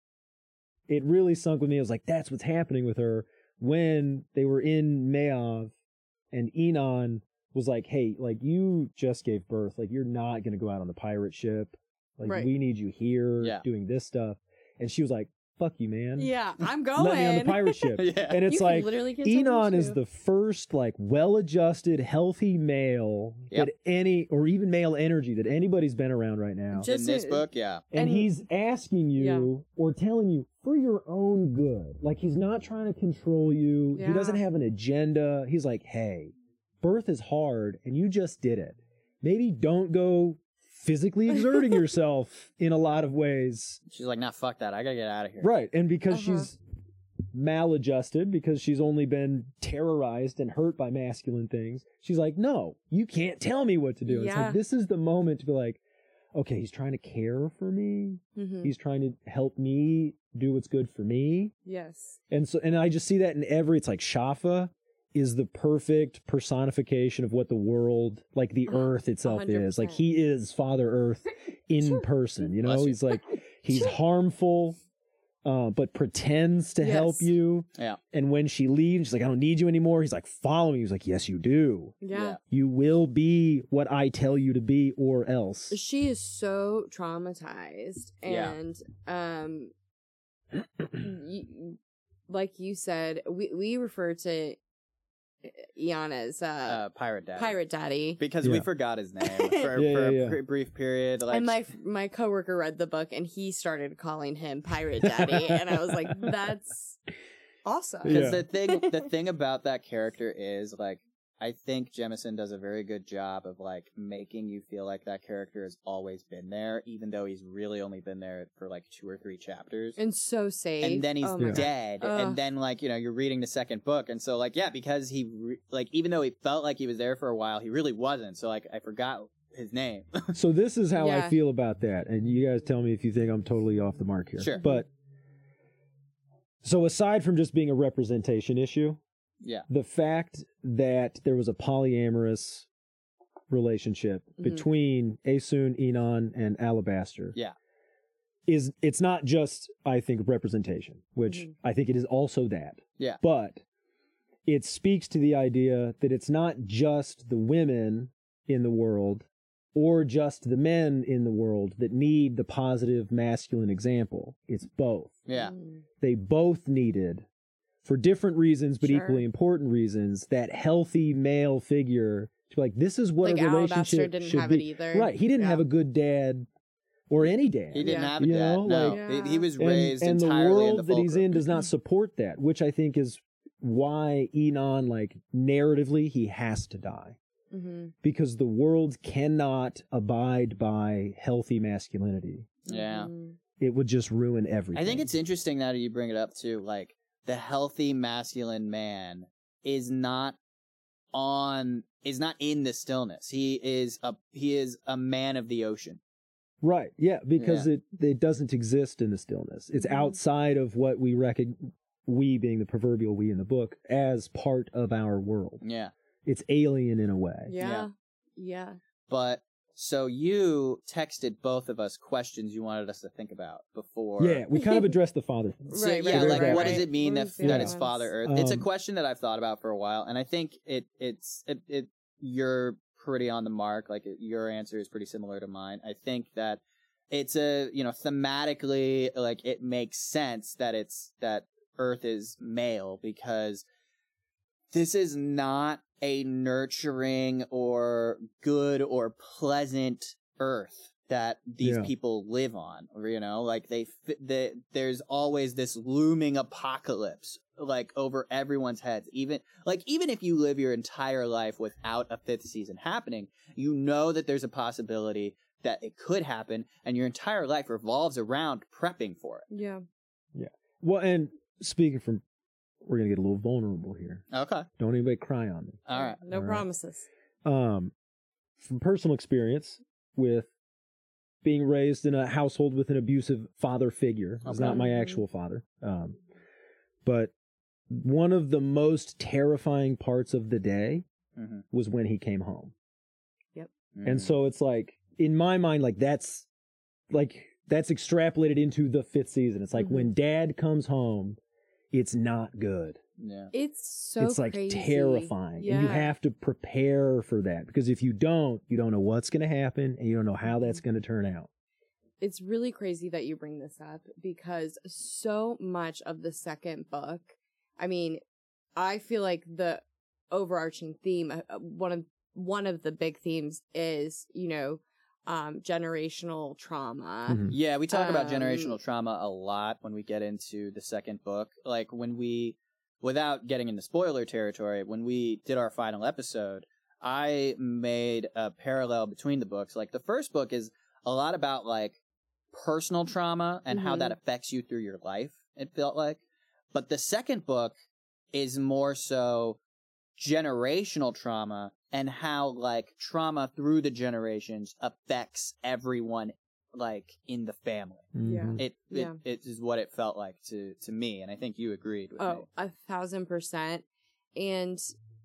it really sunk with me. I was like, that's what's happening with her when they were in Mayav and Enon was like, hey, like you just gave birth. Like you're not going to go out on the pirate ship. Like Right. we need you here Yeah. doing this stuff. And she was like, fuck you, man. Yeah, I'm going. Let me on the pirate ship. Yeah. And it's You can like, literally get someone Enon to. is the first like well-adjusted, healthy male Yep. that any, or even male energy that anybody's been around right now. Just In this a- book, yeah. And, And- he's asking you or telling you for your own good. Like he's not trying to control you. He Yeah. doesn't have an agenda. He's like, hey, birth is hard and you just did it. Maybe don't go physically exerting yourself in a lot of ways. She's like, nah, fuck that. I gotta get out of here. Right. And because Uh-huh. she's maladjusted, because she's only been terrorized and hurt by masculine things, she's like, no, you can't tell me what to do. It's Yeah. like, this is the moment to be like, okay, he's trying to care for me. Mhm. He's trying to help me do what's good for me. Yes. And so, and I just see that in every, it's like Shafa is the perfect personification of what the world, like the earth itself hundred is. Like percent. he is Father Earth in person, you know? Bless you. He's like, he's harmful, uh, but pretends to help Yes. you. Yeah. And when she leaves, she's like, I don't need you anymore. He's like, follow me. He's like, yes, you do. Yeah. You will be what I tell you to be or else. She is so traumatized, Yeah. and um, you, like you said, we we refer to Eon as uh, Uh, Pirate Daddy. Pirate Daddy. Because we Yeah. forgot his name for, Yeah, for yeah, a yeah. pr- brief period. Like, And my my coworker read the book, and he started calling him Pirate Daddy, and I was like, "That's awesome." Because Yeah. the thing, the thing about that character is like, I think Jemison does a very good job of like making you feel like that character has always been there, even though he's really only been there for like two or three chapters. And so safe. And then he's Oh my God. dead, Ugh. and then like you know you're reading the second book, and so like yeah, because he re- like even though he felt like he was there for a while, he really wasn't. So like I forgot his name. So this is how Yeah. I feel about that, and you guys tell me if you think I'm totally off the mark here. Sure. But so aside from just being a representation issue, Yeah. the fact that there was a polyamorous relationship Mhm. between Aesun, Enon, and Alabaster. Yeah. Is it's not just, I think, representation, which Mhm. I think it is also that. Yeah. But it speaks to the idea that it's not just the women in the world or just the men in the world that need the positive masculine example. It's both. Yeah. Mm. They both needed, for different reasons, but Sure. equally important reasons, that healthy male figure to be like, this is what Like a Alabaster relationship didn't should have be. it either. Right. He didn't Yeah. have a good dad or any dad. He didn't Yeah. have a You dad. know, No, like- He- he was and, raised and the entirely world in the that he's fulcrum. in does not support that, which I think is why Enon, like, narratively, he has to die. Mhm. Because the world cannot abide by healthy masculinity. Yeah. Mhm. It would just ruin everything. I think it's interesting now that you bring it up too. Like the healthy masculine man is not on is not in the stillness. He is a he is a man of the ocean. Right, yeah, because it it doesn't exist in the stillness. It's Mhm. outside of what we reckon, we being the proverbial we in the book, as part of our world. Yeah. It's alien in a way. Yeah. Yeah. But so you texted both of us questions you wanted us to think about before. Yeah, we kind of addressed the father. So, Right, yeah, right, like right, what right. does it mean What that was the that other it's ones? Father Earth? It's a Um, question that I've thought about for a while, and I think it it's it, it you're pretty on the mark. Like it, your answer is pretty similar to mine. I think that it's a you know thematically like it makes sense that it's that Earth is male because this is not a nurturing or good or pleasant Earth that these Yeah. people live on, or, you know, like they, fi- they, there's always this looming apocalypse, like over everyone's heads. Even, like, even if you live your entire life without a fifth season happening, you know that there's a possibility that it could happen, and your entire life revolves around prepping for it. Yeah. Well, and speaking from, we're gonna get a little vulnerable here. Okay. Don't anybody cry on me. All right. No All right. promises. Um, from personal experience with being raised in a household with an abusive father figure. It's Okay. not my Mhm. actual father. Um, but one of the most terrifying parts of the day Mm-hmm. was when he came home. Mm-hmm. And so it's like, in my mind, like that's like that's extrapolated into the fifth season. It's like Mhm. when dad comes home, it's not good. yeah. It's so it's like crazy. terrifying. Yeah. And you have to prepare for that, because if you don't, you don't know what's going to happen and you don't know how that's going to turn out. It's really crazy that you bring this up because so much of the second book, I mean, I feel like the overarching theme, uh, one of one of the big themes is, you know, um, generational trauma. Mhm. Yeah, we talk about Um, generational trauma a lot when we get into the second book. Like when we, without getting into spoiler territory, when we did our final episode, I made a parallel between the books. Like the first book is a lot about like personal trauma and how Mhm. that affects you through your life, it felt like. But the second book is more so generational trauma and how like trauma through the generations affects everyone like in the family. Yeah. Mhm. It, Yeah. it it is what it felt like to to me, and I think you agreed with me. Oh, a thousand percent. And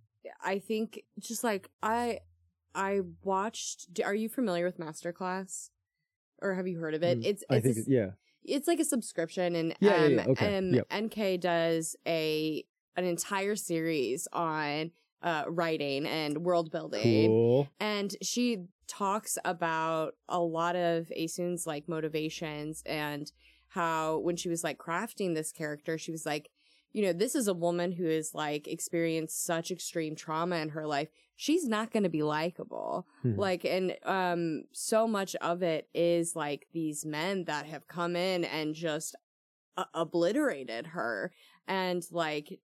I think just like I, I watched. Are you familiar with Masterclass, or have you heard of it? Mm, It's I it's think, a- it- yeah. it's like a subscription, and Yeah, yeah, um, yeah, okay, um yep. N K does a an entire series on uh writing and world building. Cool. And she talks about a lot of Aesun's like motivations and how when she was like crafting this character, she was like, you know, this is a woman who has like experienced such extreme trauma in her life. She's not going to be likable. Mhm. Like, and um, so much of it is like these men that have come in and just uh, obliterated her. And like,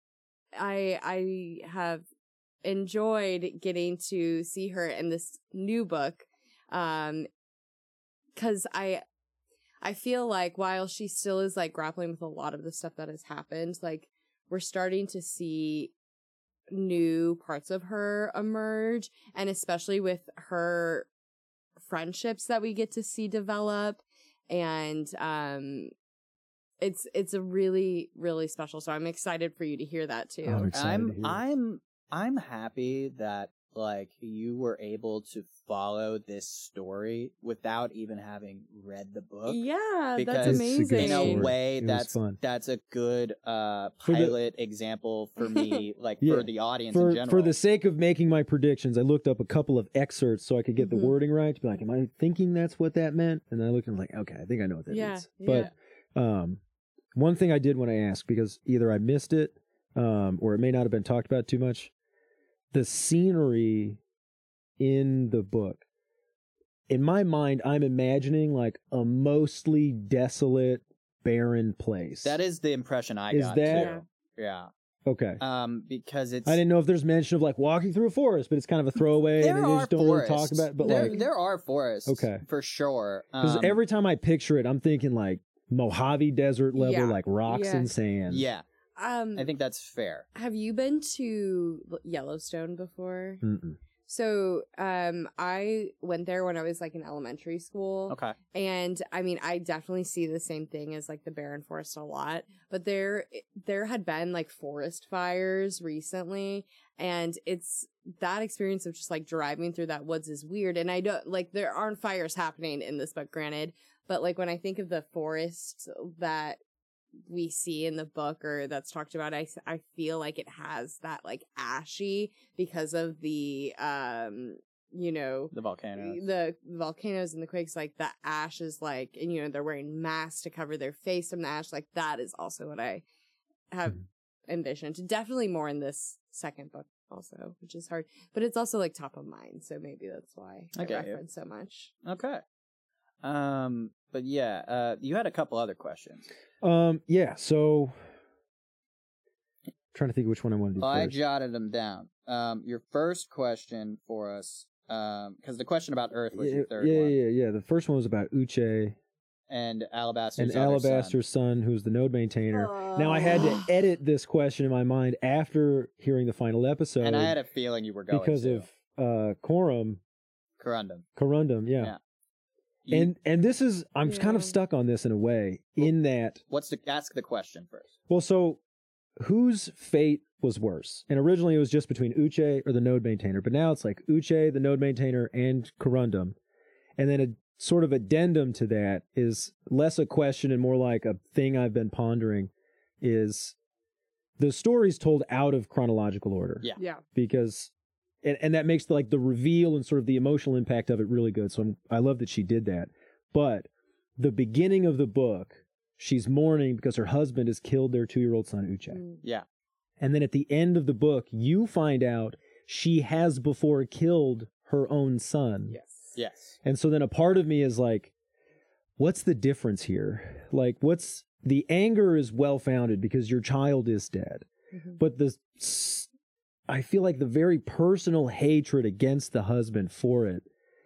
I, I have enjoyed getting to see her in this new book. Um, cause I, I feel like while she still is like grappling with a lot of the stuff that has happened, like we're starting to see new parts of her emerge, and especially with her friendships that we get to see develop, and um it's it's a really really special. So I'm excited for you to hear that too. I'm excited I'm to hear it. I'm I'm happy that like you were able to follow this story without even having read the book. Yeah, Because that's It's a good amazing. In a story. way, It was that's fun. that's a good uh, For the- pilot example for me, like Yeah. for the audience For in general. for the sake of making my predictions, I looked up a couple of excerpts so I could get Mhm. the wording right. To be like, am I thinking that's what that meant? And then I looked and I'm like, okay, I think I know what that Yeah, means. yeah. But um, one thing I did when I asked, because either I missed it um, or it may not have been talked about too much, the scenery in the book. In my mind, I'm imagining like a mostly desolate, barren place. that is the impression I Is got that- too. Yeah. okay. Um, because it's I didn't know if there's mention of like walking through a forest, but it's kind of a throwaway, there and they are just don't really forests. talk about it. But there, like, there are forests. Okay. For sure. because Um, every time I picture it, I'm thinking like Mojave Desert level, Yeah. like rocks Yeah. and sand. yeah, Um, I think that's fair. have you been to Yellowstone before? Mm-mm. So, um, I went there when I was like in elementary school. Okay. And I mean, I definitely see the same thing as like the barren forest a lot, but there, there had been like forest fires recently, and it's that experience of just like driving through that woods is weird. And I don't like, there aren't fires happening in this book, granted, but like when I think of the forest that we see in the book or that's talked about, I, I feel like it has that like ashy because of the, um, you know, The volcanoes. the volcanoes and the quakes, like the ash is like, and you know, they're wearing masks to cover their face from the ash. Like that is also what I have Mhm. envisioned. Definitely more in this second book also, which is hard, but it's also like top of mind. So maybe that's why I, I get you. reference so much. Okay. Um, but yeah, uh, you had a couple other questions. Um. Yeah. So, trying to think which one I want to do Well, I first. jotted them down. Um, your first question for us, um, because the question about Earth was yeah, your third yeah, one, yeah, yeah. The first one was about Uche and Alabaster's and other son. Alabaster's son, who's the node maintainer. Now I had to edit this question in my mind after hearing the final episode, and I had a feeling you were going because to. of uh Corum Corundum. Corundum, yeah. Yeah. You- And and this is I'm kind of Yeah. stuck on this in a way, in that what's the ask the question first? well, so whose fate was worse? And originally it was just between Uche or the node maintainer, but now it's like Uche, the node maintainer, and Corundum. And then a sort of addendum to that is less a question and more like a thing I've been pondering is the story's told out of chronological order. Yeah. Yeah. Because and, and that makes the, like the reveal and sort of the emotional impact of it really good. So I'm, I love that she did that. But the beginning of the book, she's mourning because her husband has killed their two-year-old son Uche. Mm. Yeah. And then at the end of the book, you find out she has before killed her own son. Yes. Yes. And so then a part of me is like, what's the difference here? Like, what's the anger is well founded because your child is dead. Mhm. But the s- I feel like the very personal hatred against the husband for it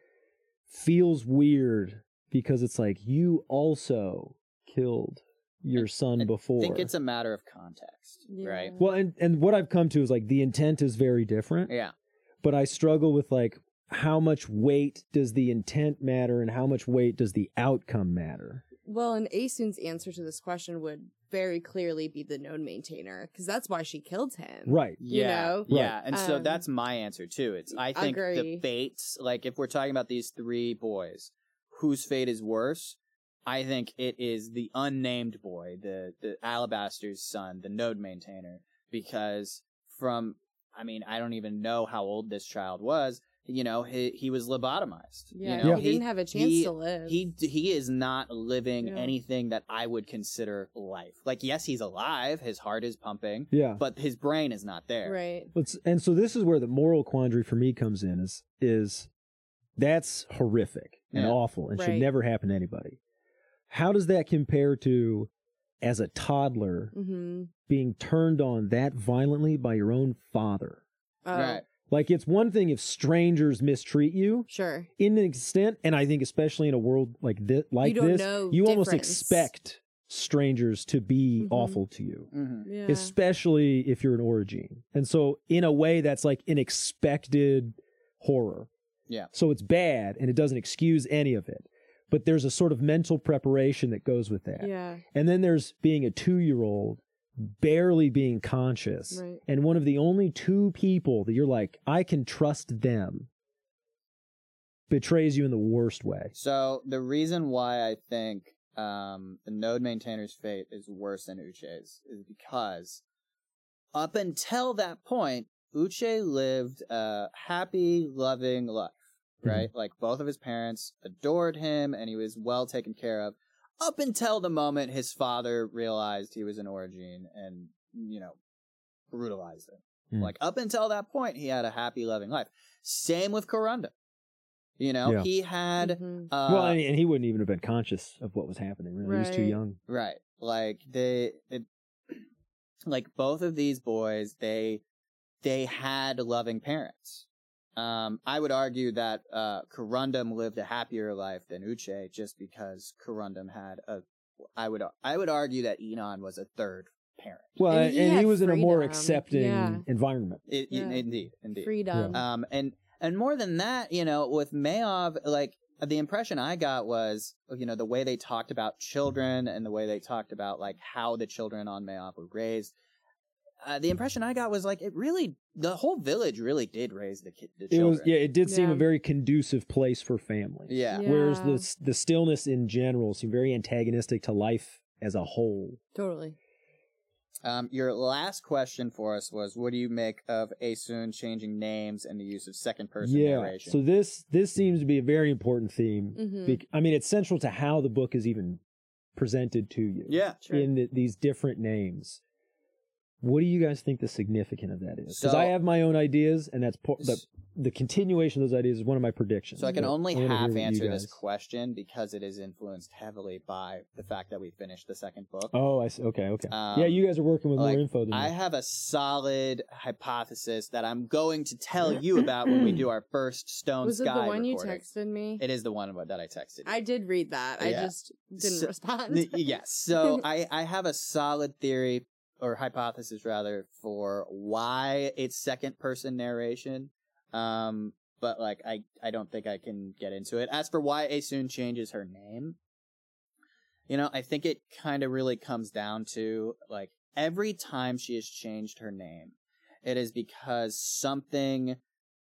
feels weird because it's like you also killed your son I before. I think it's a matter of context, Yeah. right? well, and and what I've come to is like the intent is very different, Yeah. but I struggle with like how much weight does the intent matter and how much weight does the outcome matter? Well, and Asun's answer to this question would very clearly be the node maintainer, because that's why she killed him. Right. You Yeah, know? yeah, and so Um, that's my answer too. It's I think the agree. fates, like if we're talking about these three boys, whose fate is worse? I think it is the unnamed boy, the the Alabaster's son, the node maintainer, because from I mean I don't even know how old this child was. You know, he he was lobotomized. Yeah, you know, Yeah. he, didn't have a chance he- to live. He he is not living Yeah. anything that I would consider life. Like yes, he's alive, his heart is pumping, Yeah. but his brain is not there. right. Let's, and so this is where the moral quandary for me comes in is is that's horrific and Yeah. awful and should Right. never happen to anybody. How does that compare to as a toddler Mm-hmm. being turned on that violently by your own father? Oh, Right. Like it's one thing if strangers mistreat you sure. in an extent, and I think especially in a world like this, like you don't this, know you almost difference. expect strangers to be Mhm. awful to you. Mm-hmm. Yeah. Especially if you're an origin. And so in a way that's like an expected horror. Yeah. So it's bad, and it doesn't excuse any of it. But there's a sort of mental preparation that goes with that. Yeah. And then there's being a two-year-old barely being conscious, Right. and one of the only two people that you're like, I can trust them, betrays you in the worst way. So the reason why I think um, the node maintainer's fate is worse than Uche's is because up until that point, Uche lived a happy, loving life, right? Mm-hmm. Like both of his parents adored him and he was well taken care of up until the moment his father realized he was an Origene and, you know, brutalized him. Mm-hmm. Like up until that point, he had a happy, loving life. Same with Corunda. You know, yeah. he had... Mm-hmm. Uh, well, and he wouldn't even have been conscious of what was happening, really. Right. He was too young. Right. Like, they... It, like, both of these boys, they they had loving parents. Um, I would argue that uh, Corundum lived a happier life than Uche just because Corundum had a... I would I would argue that Enon was a third parent. Well, and he, and he was freedom. in a more accepting yeah. environment. It, yeah. Indeed, indeed. Freedom. Yeah. Um, and... And more than that, you know, with Maov, like, the impression I got was, you know, the way they talked about children and the way they talked about, like, how the children on Maov were raised. Uh, the impression I got was, like, it really, the whole village really did raise the, ki- the children. It was, yeah, it did seem yeah. a very conducive place for families. Yeah. yeah. Whereas the, the stillness in general seemed very antagonistic to life as a whole. Totally. Um, your last question for us was, what do you make of Asun changing names and the use of second-person yeah, narration? So this this seems to be a very important theme. Mm-hmm. Be- I mean, it's central to how the book is even presented to you. Yeah. Sure. In the, these different names. What do you guys think the significance of that is? Because So, I have my own ideas, and that's po- the, the continuation of those ideas is one of my predictions. So I can but only I wanna hear half what you answer guys- this question because it is influenced heavily by the fact that we finished the second book. Oh, I see. Okay, okay. Um, yeah, you guys are working with like, more info than I me. have a solid hypothesis that I'm going to tell you about when we do our first Stone Was Sky it the one recording. you texted me? It is the one that I texted you. I did read that. I Yeah. just didn't So- respond. N- yes. So I, I have a solid theory, or hypothesis rather, for why it's second person narration. Um, but like I, I don't think I can get into it. As for why Asun changes her name, you know, I think it kind of really comes down to like every time she has changed her name, it is because something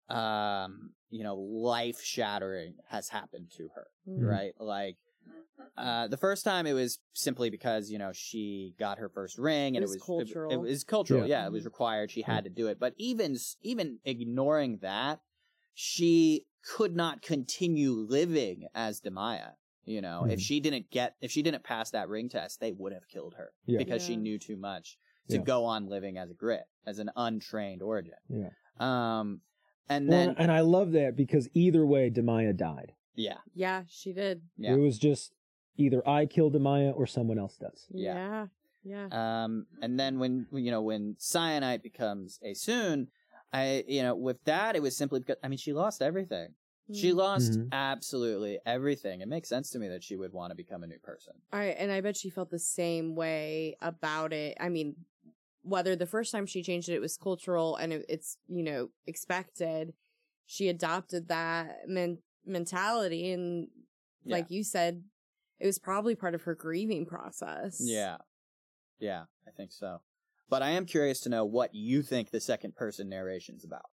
um, you know, life shattering has happened to her. Mm-hmm. Right? Like Uh, the first time it was simply because, you know, she got her first ring and It it was was, cultural. It, it was cultural. Yeah. Yeah. It was required. She had to do it. But even, even ignoring that, she could not continue living as Demaya. You know, Mhm. if she didn't get, if she didn't pass that ring test, they would have killed her Yeah. because she Yeah. knew too much to Yeah. go on living as a Grit, as an untrained Origin. Yeah. Um, and Well, then, and I love that because either way, Demaya died. yeah, Yeah, she did. yeah. It was just either I kill Demaya or someone else does. Yeah. Yeah. Yeah. Um, and then when, you know, when Cyanite becomes Asun, I, you know, with that, it was simply because, I mean, she lost everything. She Mm. lost Mhm. absolutely everything. It makes sense to me that she would want to become a new person. All right, and I bet she felt the same way about it. I mean, whether the first time she changed it, it was cultural and it, it's, you know, expected, she adopted that men- mentality. And Yeah. like you said, it was probably part of her grieving process. Yeah. Yeah, I think so. But I am curious to know what you think the second person narration's about.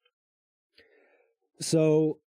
So,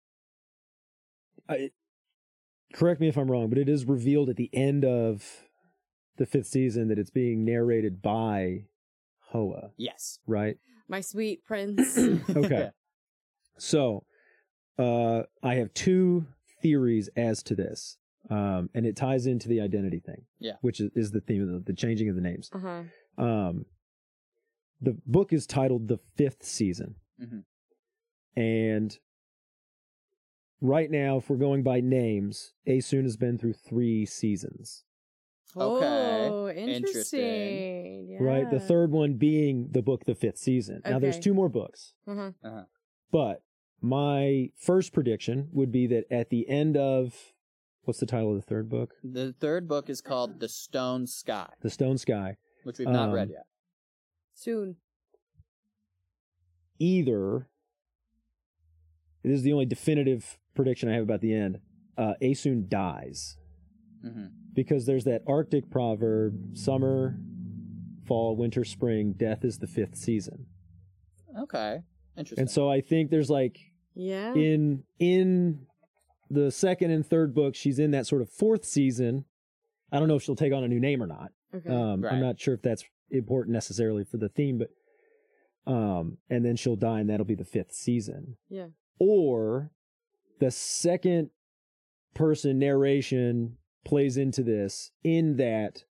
I, correct me if I'm wrong, but it is revealed at the end of the fifth season that it's being narrated by Hoa, Yes. right? My sweet prince. Okay. So, uh, I have two theories as to this, um, and it ties into the identity thing. Yeah. Which is, is the theme of the, the changing of the names. uh-huh. Um, the book is titled The Fifth Season. Mhm. And right now, if we're going by names, Asun has been through three seasons. Okay. Oh, interesting. Interesting. Yeah. Right? The third one being the book The Fifth Season. Now, there's Okay. two more books. Uh-huh. Uh-huh. But my first prediction would be that at the end of... What's the title of the third book? The third book is called The Stone Sky, The Stone Sky. which we've not Um, read yet. Soon. Either this is the only definitive prediction I have about the end. Uh, Aesun dies. Mm-hmm. Because there's that Arctic proverb, summer, fall, winter, spring, death is the fifth season. Okay. Interesting. And so I think there's like, Yeah. in in the second and third book, she's in that sort of fourth season. I don't know if she'll take on a new name or not. Okay. Um, Right. I'm not sure if that's important necessarily for the theme, but um, and then she'll die, and that'll be the fifth season. yeah. Or the second person narration plays into this in that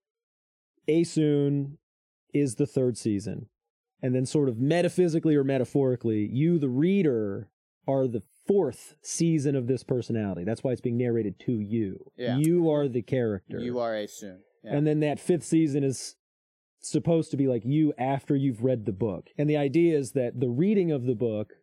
Aesun is the third season, and then sort of metaphysically or metaphorically, you, the reader, are the fourth season of this personality. That's why it's being narrated to you. Yeah. You are the character. You are a soon. Yeah. And then that fifth season is supposed to be like you after you've read the book. And the idea is that the reading of the book,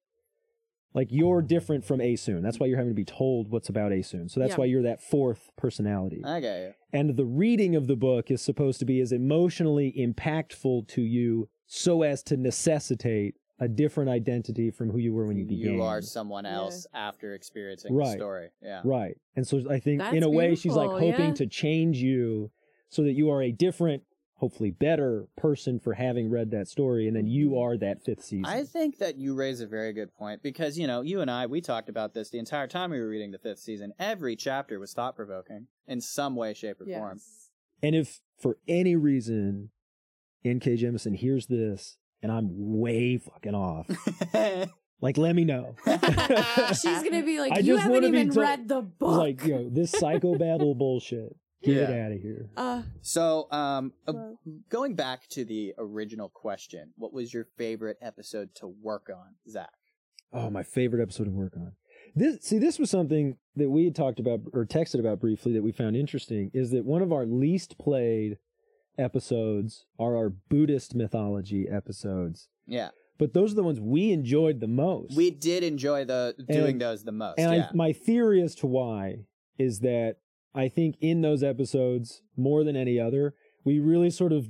like you're different from Aesun. That's why you're having to be told what's about Aesun. So that's Yeah. why you're that fourth personality. I get you. And the reading of the book is supposed to be as emotionally impactful to you so as to necessitate a different identity from who you were when you began. You are someone else after experiencing Right. the story. Yeah. Right. And so I think That's in a way she's like beautiful, hoping yeah. to change you so that you are a different, hopefully better person for having read that story, and then you are that fifth season. I think that you raise a very good point because, you know, you and I, we talked about this the entire time we were reading the fifth season. Every chapter was thought-provoking in some way, shape, or form. Yes. And if for any reason N K Jemisin hears this and I'm way fucking off, like let me know. She's gonna be like, I you just haven't wanna be even told- read the book. Like, you know, this psychobabble bullshit. Get it Yeah. out of here. uh, So, um, uh, well, going back to the original question, what was your favorite episode to work on, Zach? Oh, my favorite episode to work on. This see, this was something that we had talked about or texted about briefly that we found interesting, is that one of our least played episodes are our Buddhist mythology episodes. Yeah. But those are the ones we enjoyed the most. We did enjoy the doing And- those the most. and yeah. I, my theory as to why is that I think in those episodes, more than any other, we really sort of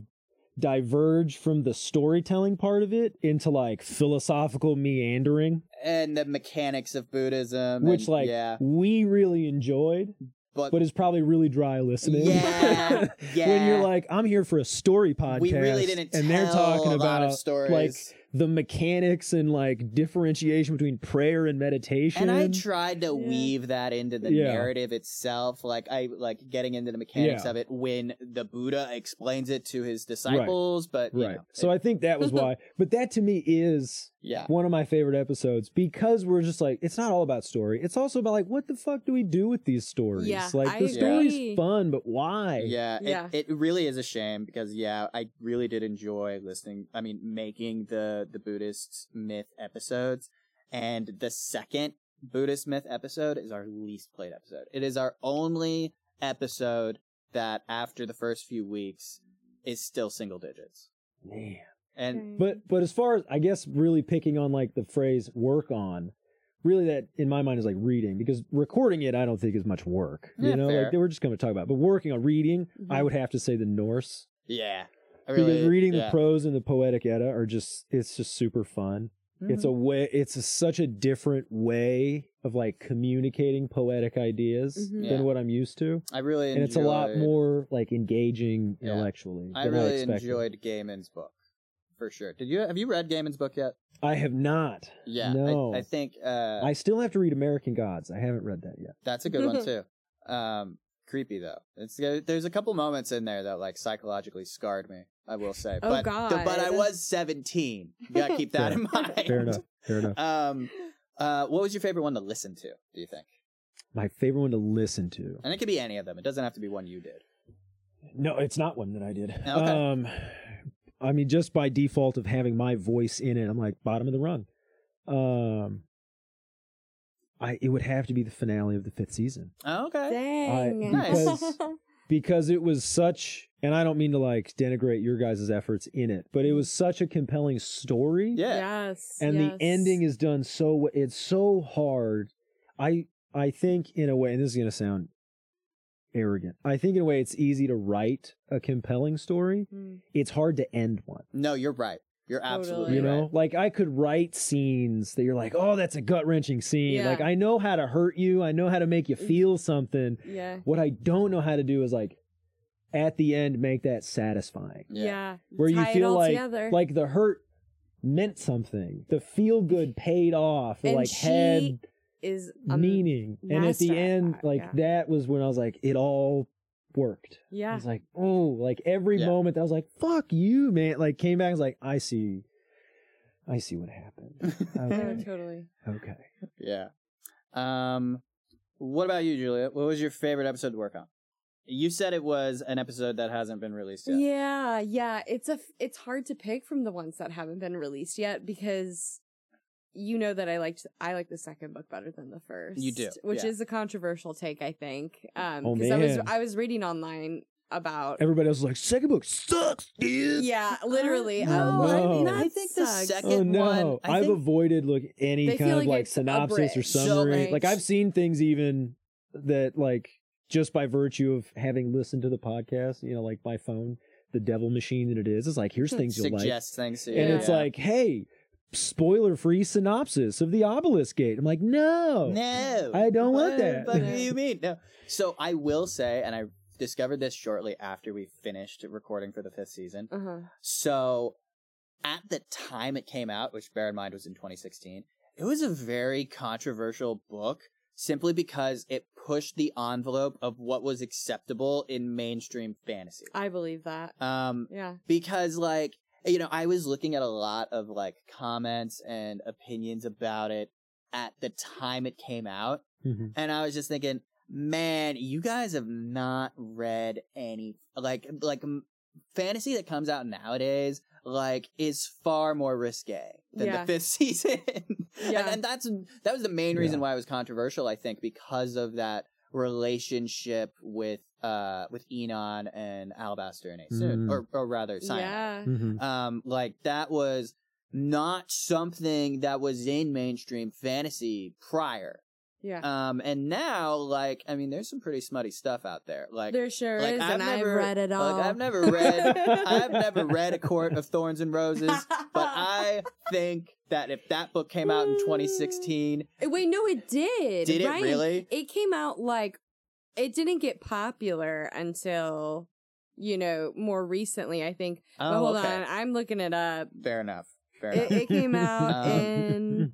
diverge from the storytelling part of it into like philosophical meandering, and the mechanics of Buddhism. which and, like yeah. we really enjoyed, But, but is probably really dry listening. yeah, yeah. When you're like, I'm here for a story podcast, we really didn't and tell they're talking a about lot of stories. like the mechanics and like differentiation between prayer and meditation. And I tried to Yeah. weave that into the Yeah. narrative itself, like I like getting into the mechanics Yeah. of it when the Buddha explains it to his disciples. But you right. know, So it- I think that was why. But that to me is yeah, one of my favorite episodes because we're just like, it's not all about story. It's also about like, what the fuck do we do with these stories? Yeah, like I the story's agree. fun, but why? yeah, Yeah. It, it really is a shame because yeah, I really did enjoy listening. I mean, making the the Buddhist myth episodes, and the second Buddhist myth episode is our least played episode. It is our only episode that after the first few weeks is still single digits. Man. And But but as far as I guess really picking on like the phrase work on, really that in my mind is like reading, because recording it I don't think is much work. You Yeah, know, fair. like they were just gonna talk about. But working on reading, Mhm. I would have to say the Norse. yeah, I Because really, reading yeah. the prose and the poetic Edda are just it's just super fun. It's Mm-hmm. a way it's a, such a different way of like communicating poetic ideas Mhm. Yeah. than what I'm used to. I really And enjoyed, it's a lot more like engaging Yeah. intellectually I than I really expected. enjoyed Gaiman's book for sure. Did you have you read Gaiman's book yet? I have not. Yeah, No. I, I think uh, I still have to read American Gods. I haven't read that yet. that's a good one too. Um, creepy though. It's there's a couple moments in there that like psychologically scarred me. I will say, Oh, but God. but I was seventeen. You gotta keep that Fair. in mind. Fair enough. Fair enough. Um, uh, what was your favorite one to listen to? Do you think? My favorite one to listen to. And it could be any of them. It doesn't have to be one you did. No, it's not one that I did. Okay. Um, I mean, just by default of having my voice in it, I'm like bottom of the rung. Um, I it would have to be the finale of the fifth season. Oh, okay. Dang. Nice. Because it was such, and I don't mean to like denigrate your guys' efforts in it, but it was such a compelling story. Yeah. Yes. And yes. the ending is done so, it's so hard. I I think in a way, and this is going to sound arrogant, I think in a way it's easy to write a compelling story. Mm. It's hard to end one. No, you're right. You're absolutely Totally. You know, right. like I could write scenes that you're like, oh, that's a gut wrenching scene. Yeah. Like I know how to hurt you. I know how to make you feel something. Yeah. What I don't know how to do is like at the end make that satisfying. Yeah. Yeah. Where you Tie it feel all like together. like the hurt meant something. The feel good paid off. Or And like she had is a meaning. And at the master at end, that, like yeah. that was when I was like, it all worked. I Yeah. was like, oh, like every Yeah. moment that I was like, fuck you, man. Like came back, I was like, I see, I see what happened. Yeah, Okay. totally. Okay. Yeah. Um, what about you, Julia? What was your favorite episode to work on? You said it was an episode that hasn't been released yet. Yeah, yeah. It's a it's hard to pick from the ones that haven't been released yet because you know that I liked I like the second book better than the first. You do, which yeah. is a controversial take, I think. Um, Oh, because I was man. I was reading online about Everybody else was like, second book sucks, dude. yeah, literally. Uh, um, no. I mean, I that I think the sucks. second- Oh no! one, I I've think- avoided look any They kind feel of like like it's synopsis or abridged. So summary. abridged. Like I've seen things even that like just by virtue of having listened to the podcast, you know, like my phone, the devil machine that it is, it's like here's things you'll like, Suggest things to you. and Yeah. it's like, hey, spoiler-free synopsis of the Obelisk Gate. I'm like, no, no, I don't want What that. the fuck do you mean? No. So I will say, and I discovered this shortly after we finished recording for the fifth season. Uh-huh. So at the time it came out, which bear in mind was in twenty sixteen, it was a very controversial book simply because it pushed the envelope of what was acceptable in mainstream fantasy. I believe that. Um, Yeah. because like, you know, I was looking at a lot of like comments and opinions about it at the time it came out. Mhm. And I was just thinking, man, you guys have not read any, like, like m- fantasy that comes out nowadays, like, is far more risque than Yeah. the fifth season. Yeah. and, and that's, that was the main reason Yeah. why it was controversial, I think, because of that relationship with, uh, with Enon and Alabaster and Aesoon, Mm. or, or rather, Cyanide. Yeah. Mhm. Um, like that was not something that was in mainstream fantasy prior. Yeah. Um, and now, like, I mean, there's some pretty smutty stuff out there. Like, There sure like, is, I've and never- I've read it all. like I've never read, I've never read A Court of Thorns and Roses, but I think that if that book came out in twenty sixteen, Wait, no, it did. did it Ryan, really? It came out like it didn't get popular until you know more recently. I think. Oh, but hold okay. on, I'm looking it up. Fair enough. Fair It, enough. it came out Um, in.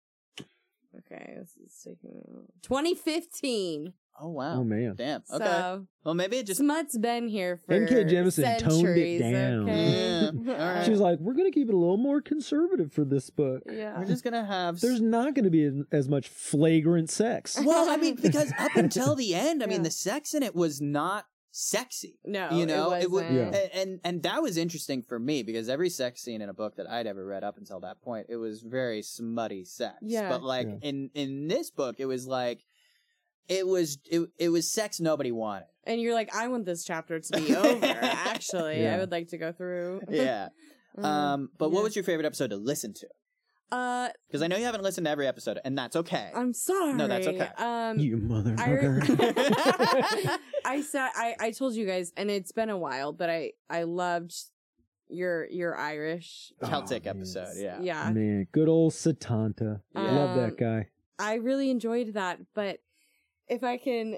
Okay, this is taking twenty fifteen. Oh wow. Oh man. Damn. Okay. So Well, maybe it just. Smut's been here for N K Jemisin toned it centuries, down. Okay? Yeah, all right. She was like, we're gonna keep it a little more conservative for this book. yeah. We're just gonna have. There's not going to be as, as much flagrant sex. Well, I mean, because up until the end, I mean, Yeah. the sex in it was not sexy. No, You know, it would, wasn't. Yeah. and, and and that was interesting for me because every sex scene in a book that I'd ever read up until that point, it was very smutty sex. Yeah. But like Yeah. in in this book, it was like it was it it was sex nobody wanted. And you're like, I want this chapter to be over. Actually, Yeah. I would like to go through. Yeah. Mhm. Um. But Yeah. what was your favorite episode to listen to? Uh, Because I know you haven't listened to every episode, and that's okay. I'm sorry. No, that's okay. Um, You motherfucker. I I said I I told you guys, and it's been a while, but I I loved your your Irish. Celtic Oh, man. episode. Yeah. Yeah, Man, good old Satanta. Yeah. Love Um, that guy. I really enjoyed that. But if I can,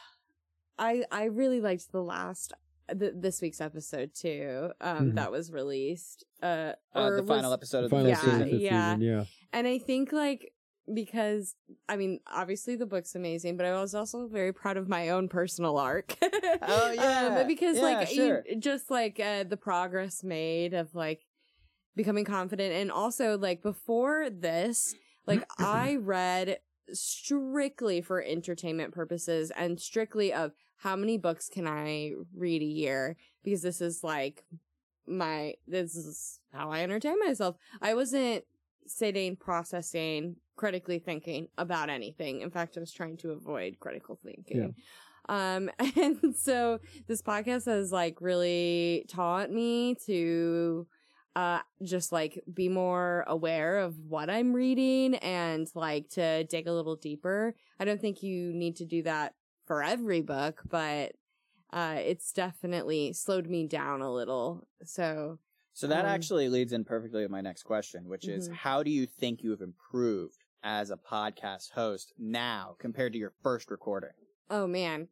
I I really liked the last. Th- this week's episode too, um, Mhm. that was released. Uh, Uh, or the final was- episode of Final the yeah, fifth season, season. fifth yeah. season, yeah. And I think like because I mean obviously the book's amazing, but I was also very proud of my own personal arc. Oh, yeah. um, because Yeah, like sure. you, just like uh, the progress made of like becoming confident, and also like before this, like I read strictly for entertainment purposes and strictly of how many books can I read a year, because this is like my this is how I entertain myself. I wasn't sitting, processing, critically thinking about anything. In fact, I was trying to avoid critical thinking. Um, and so this podcast has like really taught me to uh just like be more aware of what I'm reading and like to dig a little deeper. I don't think you need to do that for every book, but uh it's definitely slowed me down a little. So So that Um, actually leads in perfectly with my next question, which is Mhm. how do you think you have improved as a podcast host now compared to your first recording? Oh man.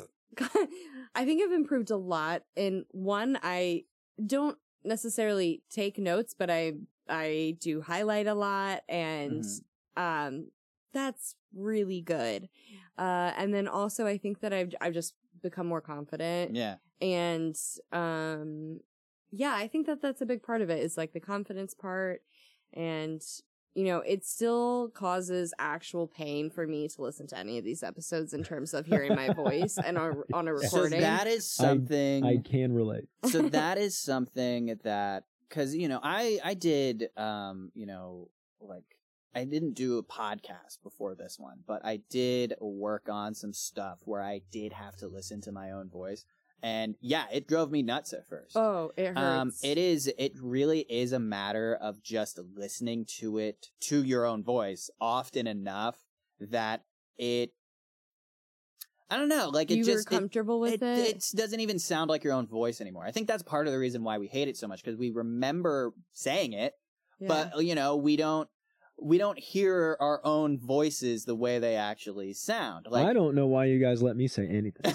I think I've improved a lot. And one, I don't necessarily take notes, but I I do highlight a lot, and Mhm. um that's really good. Uh and then also I think that I've I've just become more confident. Yeah. And um yeah, I think that that's a big part of it, is like the confidence part. And you know, it still causes actual pain for me to listen to any of these episodes in terms of hearing my voice and on, on a recording. So that is something I can relate. so that is something that, because you know, I I did um you know like I didn't do a podcast before this one, but I did work on some stuff where I did have to listen to my own voice, and yeah, it drove me nuts at first. Oh, it hurts. Um, it is. It really is a matter of just listening to it to your own voice often enough that it. I don't know. Like it you just were it- comfortable with it, it? it doesn't even sound like your own voice anymore. I think that's part of the reason why we hate it so much, because we remember saying it, Yeah. but you know, we don't we don't hear our own voices the way they actually sound. Like I don't know why you guys let me say anything.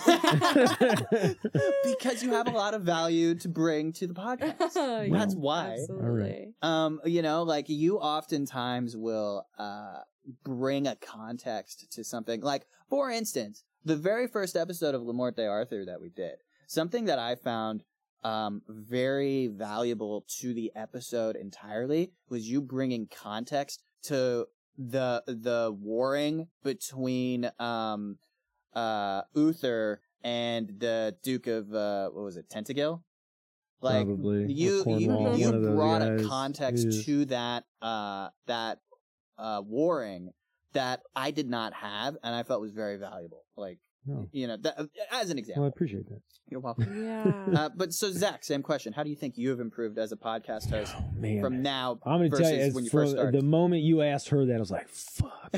because you have a lot of value to bring to the podcast. Yeah, That's why. Absolutely. Um, you know, like you oftentimes will uh bring a context to something. Like, for instance, the very first episode of La Morte Arthur that we did, something that I found um very valuable to the episode entirely was you bringing context to the the warring between um uh Uther and the Duke of uh what was it, Tentagil? Like Probably. Or you you Cornwall, you one of those brought a guys. context Yeah. to that uh that uh warring that I did not have, and I felt was very valuable. Like Oh. you know, that, as an Well, I example. appreciate that. You're welcome. Yeah. Uh, but so Zach, same question. How do you think you have improved as a podcast host Oh, man. from now I'm going to versus tell you, as when you from first started? the moment you asked her that, I was like, fuck.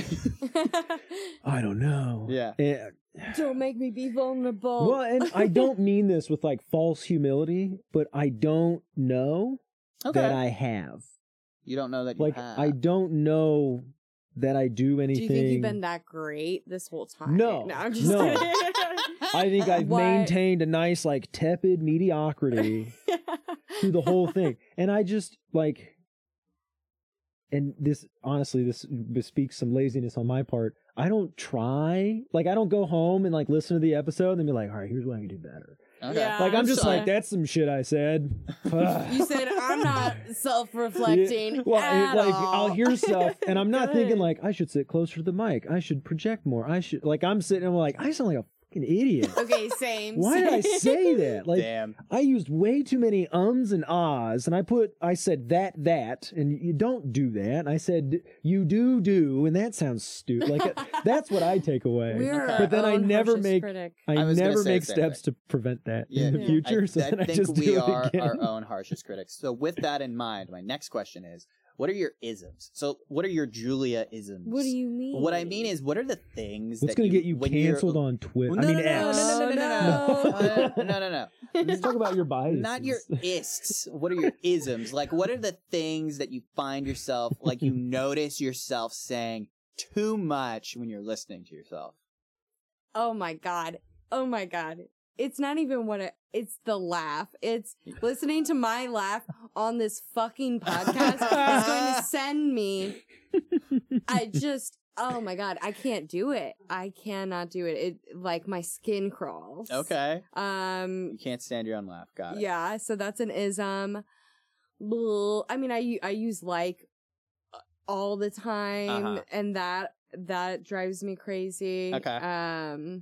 I don't know. Yeah. Eh, Don't make me be vulnerable. well, and I don't mean this with like false humility, but I don't know Okay. that I have. You don't know that you Like, have. I don't know that I do Do anything. you think you've been that great this whole time? No. No, I'm just No. kidding. I think I've What? maintained a nice, like, tepid mediocrity through the whole thing. And I just, like, and this, honestly, this bespeaks some laziness on my part. I don't try, like, I don't go home and, like, listen to the episode and then be like, all right, here's what I can do better. Okay. Yeah. Like, I'm I'm just sorry. like, that's some shit I said. Fuck. You said I'm not self-reflecting. Yeah, well, at it- like all. I'll hear stuff, and I'm not thinking Good. like I should sit closer to the mic. I should project more. I should like I'm sitting. I'm like I sound like a fucking idiot. Okay, same. Why did I same. say that? Like Damn. I used way too many ums and ahs, and I put I said that that, and you don't do that. And I said you do do, and that sounds stupid. Like that's what I take away. We're Okay. our But then I own never harshest make- critic. I, I was gonna never say make the same steps to prevent that Yeah. in the Yeah. future. I, so I then I think just we do it are again. our own harshest critics. So with that in mind, my next question is, what are your isms? So what are your Julia isms? What do you mean? What I mean is, what are the things What's that going to you, get you when you're- canceled on Twitter? Well, I no, mean, no, X. no, no, no, no, no, No. no, Uh, no, no, no. Let's talk about your biases. Not your ists. What are your isms? Like, what are the things that you find yourself, like you notice yourself saying too much when you're listening to yourself? Oh my god. Oh my god. It's not even what it, it's the laugh. It's listening to my laugh on this fucking podcast is going to send me. I just, oh my god, I can't do it. I cannot do it. It like my skin crawls. Okay. Um You can't stand your own laugh. Got it. yeah, so that's an ism. Blah. I mean, I u- I use like all the time, Uh-huh. and that that drives me crazy. Okay. Um,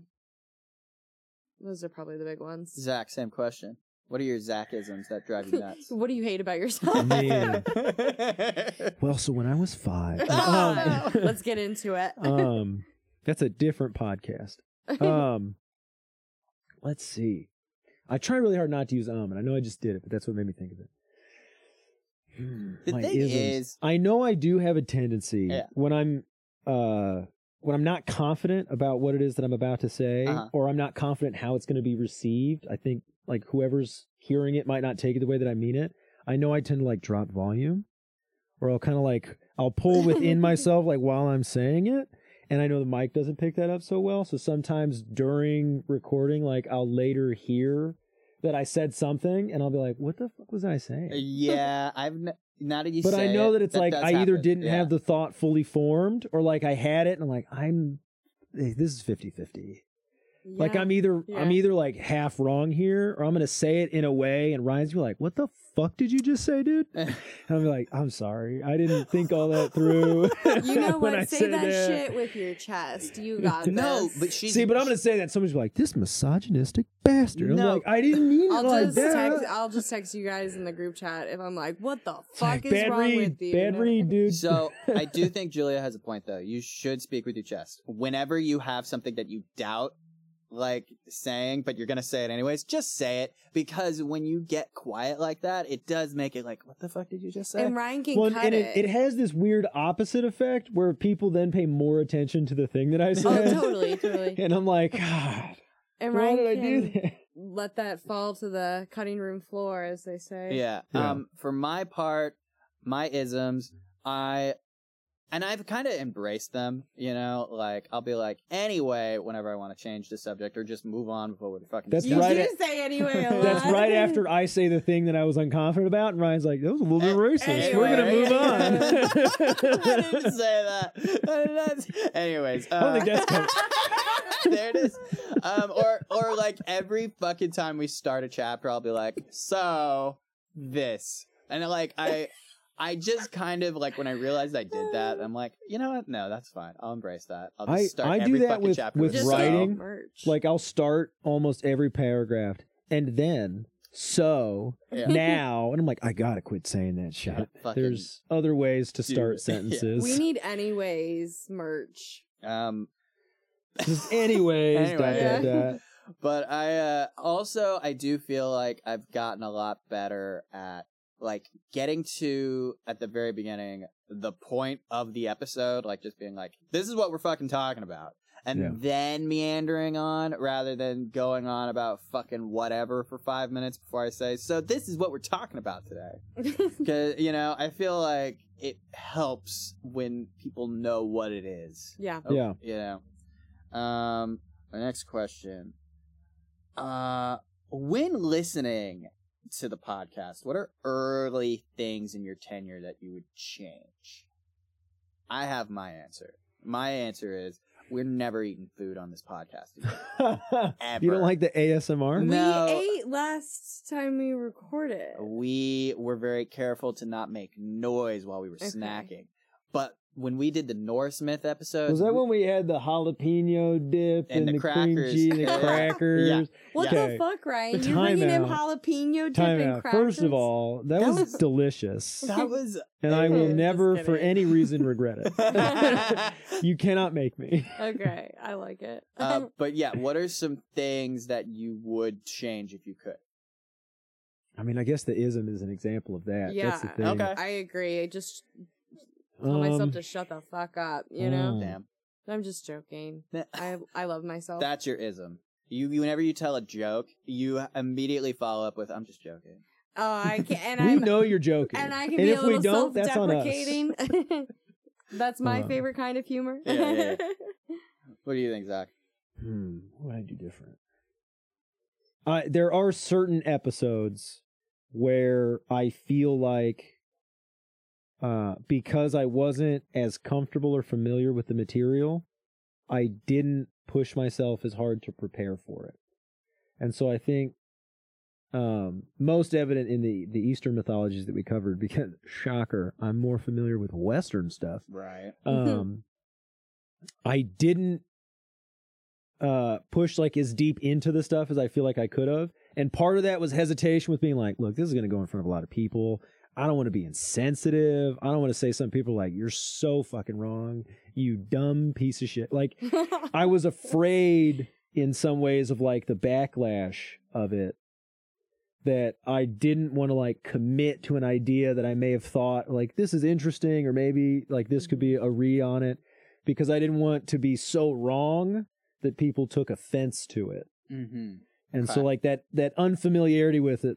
those are probably the big ones. Zach, same question. What are your Zachisms that drive you nuts? What do you hate about yourself? Man. Well, so when I was five, Ah, um, let's get into it. um, that's a different podcast. Um, let's see. I try really hard not to use um, and I know I just did it, but that's what made me think of it. Hmm, The my thing isms. is- I know I do have a tendency Yeah. when I'm, uh, when I'm not confident about what it is that I'm about to say, Uh-huh. or I'm not confident how it's going to be received. I think like whoever's hearing it might not take it the way that I mean it. I know I tend to like drop volume, or I'll kind of like I'll pull within myself like while I'm saying it, and I know the mic doesn't pick that up so well. So sometimes during recording, like I'll later hear that I said something, and I'll be like, "What the fuck was I saying?" Yeah, I've n- now that you. But say I know it, that it's that like does I either happen. didn't Yeah. have the thought fully formed, or like I had it, and I'm like, I'm this is fifty-fifty. Like Yeah. I'm either Yeah. I'm either like half wrong here, or I'm gonna say it in a way, and Ryan's gonna be like, "What the fuck did you just say, dude?" And I'll be like, "I'm sorry, I didn't think all that through." You know when what? I Say said that shit with your chest. You got No, this. but she's See, but I'm gonna say that somebody's like, "This misogynistic bastard." I'm No. like, I didn't mean it I'll like just that. text. I'll just text you guys in the group chat if I'm like, "What the It's fuck like, is bad wrong read, with you?" bad read, dude. So I do think Julia has a point, though. You should speak with your chest. Whenever you have something that you doubt, like saying, but you're gonna say it anyways, just say it, because when you get quiet like that, it does make it like, what the fuck did you just say? And Ryan can Well, cut and it. it, it has this weird opposite effect where people then pay more attention to the thing that I Oh, said. totally, totally. And I'm like, God, And why Ryan did I can do that? let that fall to the cutting room floor, as they say. Yeah. Yeah. Um, for my part, my isms, I, and I've kind of embraced them, you know, like, I'll be like, anyway, whenever I want to change the subject or just move on before we're fucking That's You right do at- say anyway a lot. That's right after I say the thing that I was unconfident about, and Ryan's like, that was a little bit A- racist. We're gonna anyway. move on. I didn't say that. That's- Anyways. Uh, I don't think that's coming. there it is. Um, or, or like every fucking time we start a chapter, I'll be like, so this. And like, I, I just kind of like when I realized I did that, I'm like, you know what? No, that's fine. I'll embrace that. I'll just I- start I do every that fucking with- chapter with Just so. writing. merch. Like I'll start almost every paragraph, and then so Yeah. now, and I'm like, I gotta quit saying that shit. Yeah, fucking There's other ways to do start it. Yeah. sentences. we need anyways merch. Um, Just anyways. Anyway. dot, dot, dot. But I uh, also I do feel like I've gotten a lot better at like getting to at the very beginning the point of the episode, like just being like, this is what we're fucking talking about, and Yeah. then meandering on rather than going on about fucking whatever for five minutes before I say, so this is what we're talking about today. Because you know I feel like it helps when people know what it is. Yeah. Oh, Yeah. You know. Um, my next question. Uh, when listening to the podcast, what are early things in your tenure that you would change? I have my answer. My answer is we're never eating food on this podcast again. Ever. You don't like the A S M R? No. We ate last time we recorded. We were very careful to not make noise while we were Okay. snacking. But when we did the North Smith episode, Was that when we had the jalapeno dip And and, the the, crackers. cream cheese and the Yeah. crackers? Yeah. What Okay. the fuck, Ryan? The You're bringing him timeout. jalapeno dip Time and out. crackers? First of all, that, That was, was- delicious. that was And I will Just never, for kidding. any reason, regret it. You cannot make me. Okay, I like it. uh, but yeah, what are some things that you would change if you could? I mean, I guess the ism is an example of that. Yeah, That's the thing. okay. I agree. I just tell myself Um, to shut the fuck up, you know? Mm. Damn. I'm just joking. I I love myself. That's your ism. You, you whenever you tell a joke, you immediately follow up with, "I'm just joking." Oh, I can and we I'm know you're joking. and I can and be if a little we don't, that's on us. self-deprecating. That's my Uh, favorite kind of humor. Yeah, yeah, What do you think, Zach? Hmm, what would I do different? Uh, there are certain episodes where I feel like uh, because I wasn't as comfortable or familiar with the material, I didn't push myself as hard to prepare for it. And so I think um, most evident in the, the Eastern mythologies that we covered, because, shocker, I'm more familiar with Western stuff. Right. Um, I didn't uh push like as deep into the stuff as I feel like I could have, and part of that was hesitation with being like, look, this is going to go in front of a lot of people. I don't want to be insensitive. I don't want to say some people are like, you're so fucking wrong, you dumb piece of shit. Like, I was afraid in some ways of like the backlash of it, that I didn't want to like commit to an idea that I may have thought like this is interesting, or maybe like this could be a re on it, because I didn't want to be so wrong that people took offense to it. Mm-hmm. And Okay. so like that that unfamiliarity with it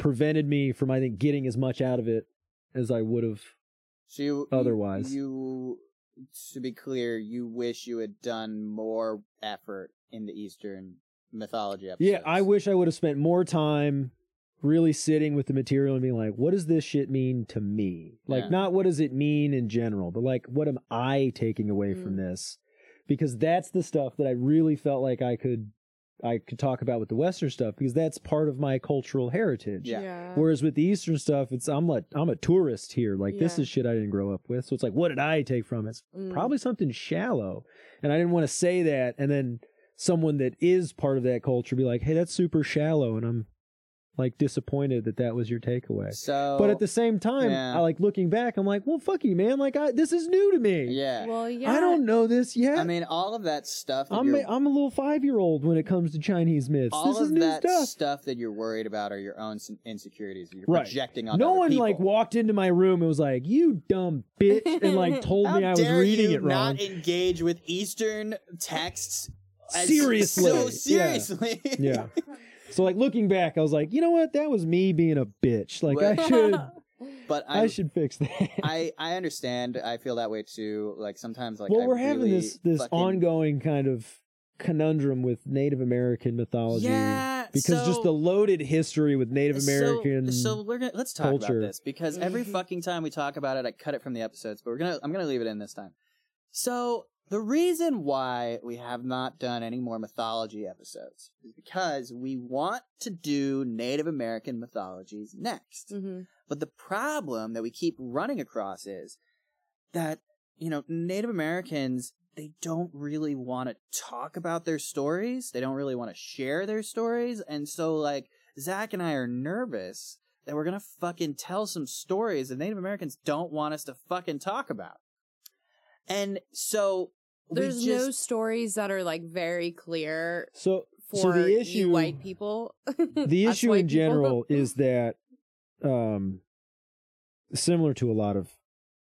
prevented me from, I think, getting as much out of it as I would have So you, otherwise. You, you, to be clear, you wish you had done more effort in the Eastern mythology episodes. Yeah, I wish I would have spent more time really sitting with the material and being like, what does this shit mean to me? Like, Yeah. not what does it mean in general, but like, what am I taking away Mm. from this? Because that's the stuff that I really felt like I could I could talk about with the Western stuff, because that's part of my cultural heritage. Yeah. Whereas with the Eastern stuff, it's I'm like I'm a tourist here. Like this Yeah. is shit I didn't grow up with. So it's like, what did I take from it? It's Mm. probably something shallow. And I didn't want to say that, and then someone that is part of that culture be like, hey, that's super shallow, and I'm like disappointed that that was your takeaway. So, But at the same time, yeah. I like looking back, I'm like, well, fuck you, man. Like I, this is new to me. yeah. Well, yeah. I don't know this yet. I mean, all of that stuff that I'm you're, a, I'm a little five year old when it comes to Chinese myths. all This of is new that stuff. stuff that you're worried about are your own s- insecurities. You're Right. projecting on No other one people. like walked into my room and was like, "You dumb bitch," and like told How me I was dare reading you it wrong. not engage with Eastern texts as- Seriously. so Yeah. seriously. Yeah. So like looking back, I was like, you know what? That was me being a bitch. Like I But- should, But I, I, should fix that. I, I understand. I feel that way too. Like sometimes, like well, I we're having really this this fucking- ongoing kind of conundrum with Native American mythology. Yeah, because so- just the loaded history with Native American. So, so we're gonna let's talk culture. about this because every Mhm. fucking time we talk about it, I cut it from the episodes. But we're gonna I'm gonna leave it in this time. So the reason why we have not done any more mythology episodes is because we want to do Native American mythologies next. hmm But the problem that we keep running across is that, you know, Native Americans, they don't really want to talk about their stories. They don't really want to share their stories. And so, like, Zach and I are nervous that we're going to fucking tell some stories that Native Americans don't want us to fucking talk about. And so, we There's no just, stories that are like very clear so for so the you issue white people. the Us issue white in people. general is that um similar to a lot of,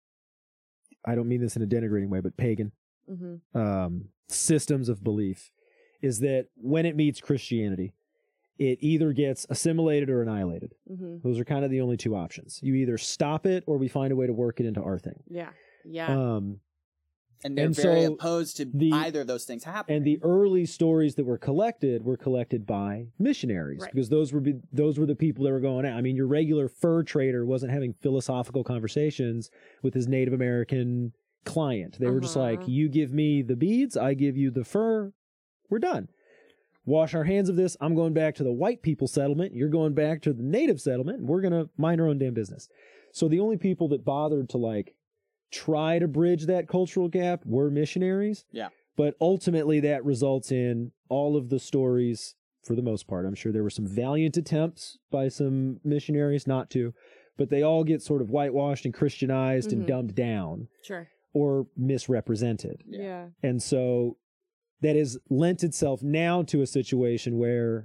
I don't mean this in a denigrating way, but pagan Mhm. um systems of belief, is that when it meets Christianity, it either gets assimilated or annihilated. Mhm. Those are kind of the only two options. You either stop it or we find a way to work it into our thing. Yeah. Yeah. Um and they're and very so opposed to the- either of those things happening. And the early stories that were collected were collected by missionaries, Right. because those were be, those were the people that were going out. I mean, your regular fur trader wasn't having philosophical conversations with his Native American client. They were just Uh-huh. like, you give me the beads, I give you the fur, we're done. Wash our hands of this. I'm going back to the white people settlement. You're going back to the native settlement. And we're going to mind our own damn business. So the only people that bothered to like try to bridge that cultural gap were missionaries. Yeah. But ultimately that results in all of the stories, for the most part. I'm sure there were some valiant attempts by some missionaries not to, but they all get sort of whitewashed and Christianized Mhm. and dumbed down Sure. or misrepresented. Yeah. Yeah. And so that has lent itself now to a situation where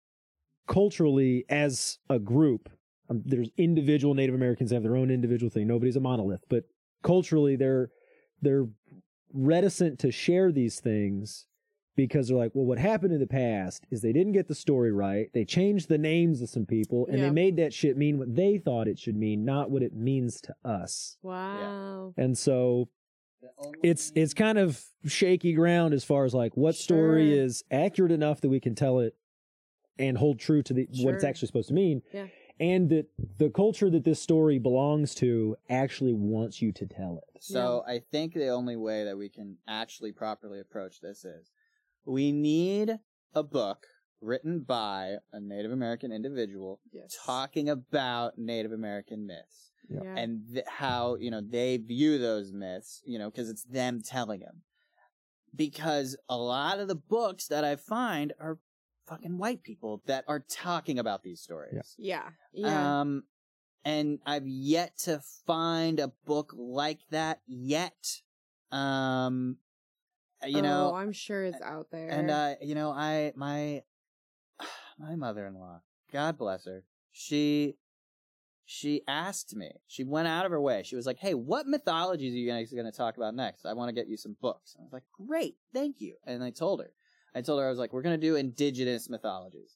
culturally, as a group, um, there's individual Native Americans have their own individual thing. Nobody's a monolith, but culturally they're they're reticent to share these things because they're like, well, what happened in the past is they didn't get the story right. They changed the names of some people and Yeah. they made that shit mean what they thought it should mean, not what it means to us. Wow. And so it's it's kind of shaky ground as far as like what story Sure. is accurate enough that we can tell it and hold true to the what it's Sure. actually supposed to mean, Yeah. and that the culture that this story belongs to actually wants you to tell it. So I think the only way that we can actually properly approach this is we need a book written by a Native American individual Yes. talking about Native American myths Yeah. Yeah. and th- how, you know, they view those myths, you know, because it's them telling them. Because a lot of the books that I find are fucking white people that are talking about these stories. yeah. Yeah. Um, and I've yet to find a book like that yet. Um, you know, oh, I'm sure it's out there. and uh, you know, I my my mother-in-law, God bless her, she she asked me. She went out of her way. She was like, "Hey, what mythologies are you guys going to talk about next? I want to get you some books." I was like, "Great, thank you." And I told her, I told her I was like, "We're going to do indigenous mythologies."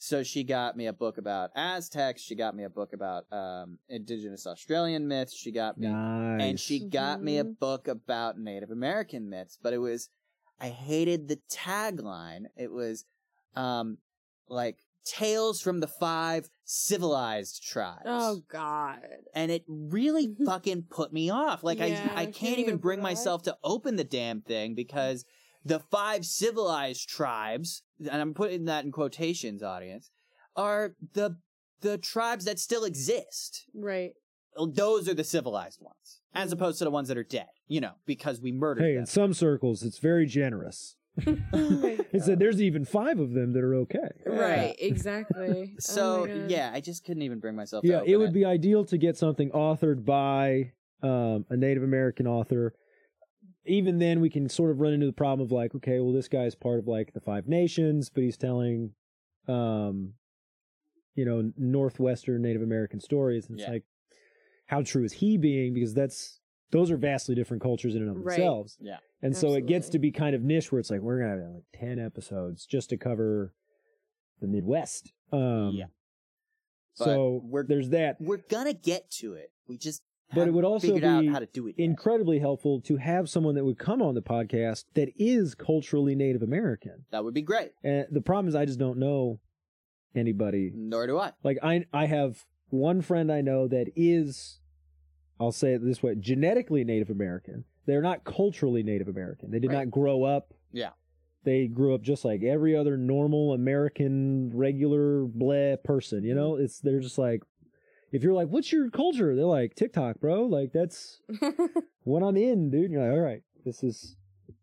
So she got me a book about Aztecs. She got me a book about um, indigenous Australian myths. She got me, Nice. and she got me a Mhm. book about Native American myths. But it was, I hated the tagline. It was, um, like Tales from the Five Civilized Tribes. Oh God. And it really fucking put me off. Like Yeah, I, I can can't you even bring believe that? myself to open the damn thing because the five civilized tribes, and I'm putting that in quotations, audience, are the the tribes that still exist. Right. Those are the civilized ones, as opposed to the ones that are dead. You know, because we murdered Hey, them. in some circles, it's very generous. It said there's even five of them that are okay. Right. Exactly. So Oh my God. yeah, I just couldn't even bring myself. to Yeah, open it would be ideal to get something authored by um, a Native American author. Even then, we can sort of run into the problem of like, okay, well, this guy's part of like the Five Nations, but he's telling, um, you know, Northwestern Native American stories. And it's Yeah. like, how true is he being? Because that's those are vastly different cultures in and of Right. themselves. Yeah. And so it gets Absolutely. to be kind of niche where it's like, we're going to have like ten episodes just to cover the Midwest. Um, Yeah. But So we're- there's that. We're gonna get to it. We just But it haven't would also figured out be how to do it yet. incredibly helpful to have someone that would come on the podcast that is culturally Native American. That would be great. And the problem is I just don't know anybody. Nor do I. Like I I have one friend I know that is, I'll say it this way, genetically Native American. They're not culturally Native American. They did Right. not grow up. Yeah. They grew up just like every other normal American regular bleh person, you know? It's they're just like, if you're like, what's your culture? They're like, TikTok, bro. Like that's what I'm in, dude. You're like, all right, this is.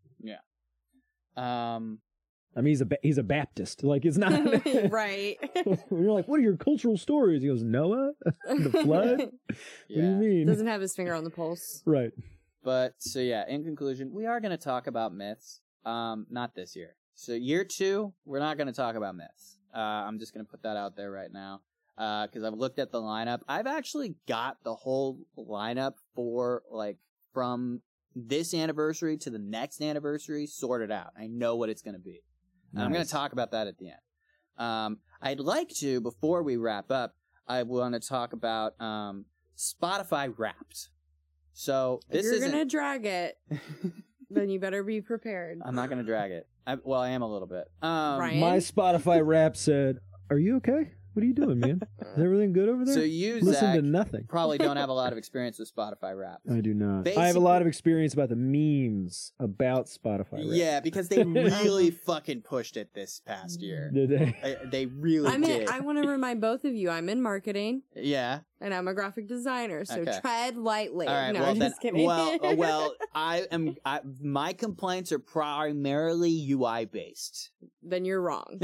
Um. I mean, he's a ba- he's a Baptist. Like it's not Right. You're like, what are your cultural stories? He goes, Noah, the flood. What do you Yeah. mean? Doesn't have his finger on the pulse. Right. But so yeah. In conclusion, we are going to talk about myths. Um. Not this year. So year two, we're not going to talk about myths. Uh. I'm just going to put that out there right now. Uh. Because I've looked at the lineup. I've actually got the whole lineup for like from this anniversary to the next anniversary sorted out. I know what it's going to be. And I'm going Nice. to talk about that at the end. Um, I'd like to, before we wrap up, I want to talk about um, Spotify Wrapped. So If this you're isn't. gonna drag it, then you better be prepared. I'm not going to drag it. I, well, I am a little bit. Um, Ryan? My Spotify rap said, "Are you okay? What are you doing, man? Is everything good over there?" So you, Listen Zach, to nothing. probably don't have a lot of experience with Spotify Wrapped. I do not. I have a Basically- lot of experience about the memes about Spotify. Rap. Yeah, because they really fucking pushed it this past year. Did they? I, they really I'm in, did. I want to remind both of you, I'm in marketing Yeah. and I'm a graphic designer, so Okay. tread lightly. All right. no, well, I'm then, just kidding. well, uh, well, I am. I, my complaints are primarily U I based. then you're wrong.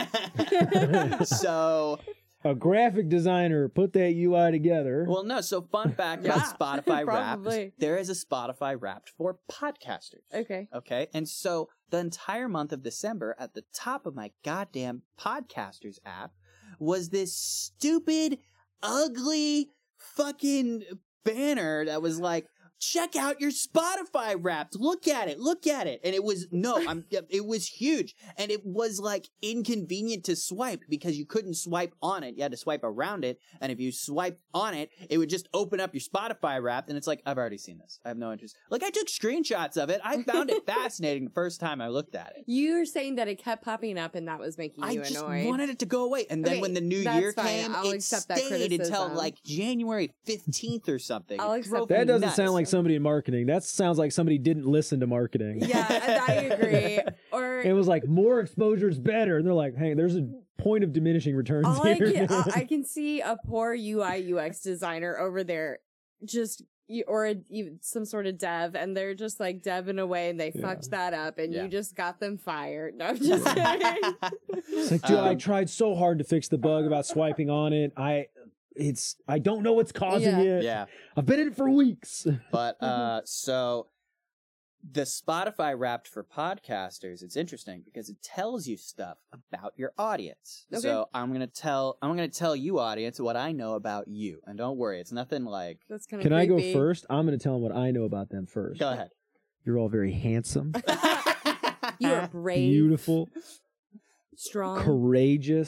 So, A graphic designer put that U I together. well, no. So, fun fact Yeah, about Spotify Wrapped: probably. there is a Spotify Wrapped for podcasters. Okay. Okay, and so the entire month of December, at the top of my goddamn podcasters app, was this stupid, ugly, fucking banner that was like, check out your Spotify Wrapped. Look at it. Look at it. And it was, no, I'm, it was huge. And it was like inconvenient to swipe because you couldn't swipe on it. You had to swipe around it. And if you swiped on it, it would just open up your Spotify Wrapped. And it's like, I've already seen this. I have no interest. Like, I took screenshots of it. I found it fascinating the first time I looked at it. You're saying that it kept popping up and that was making I you just annoyed. wanted it to go away. And then Okay, when the new that's year fine. came, I'll it accept that stayed until criticism. like January fifteenth or something. I'll It accept drove that. me that doesn't nuts. sound like somebody in marketing. That sounds like somebody didn't listen to marketing. Yeah, I I agree. Or It was like more exposure is better. And they're like, hey, there's a point of diminishing returns all I here. can, I I can see a poor U I U X designer over there, just you- or a, even some sort of dev, and they're just like deving away, and they Yeah. fucked that up, and Yeah. you just got them fired. No, I'm just kidding. It's like, dude, I Um, tried so hard to fix the bug about swiping on it. I, it's, I don't know what's causing Yeah. it. Yeah. I've been in it for weeks. But uh so the Spotify Wrapped for podcasters, it's interesting because it tells you stuff about your audience. Okay. So I'm gonna tell I'm gonna tell you, audience, what I know about you. And don't worry, it's nothing like That's kind of Can I go first? I'm going to tell them what I know about them first. go ahead. You're all very handsome, You are brave, beautiful, strong. courageous.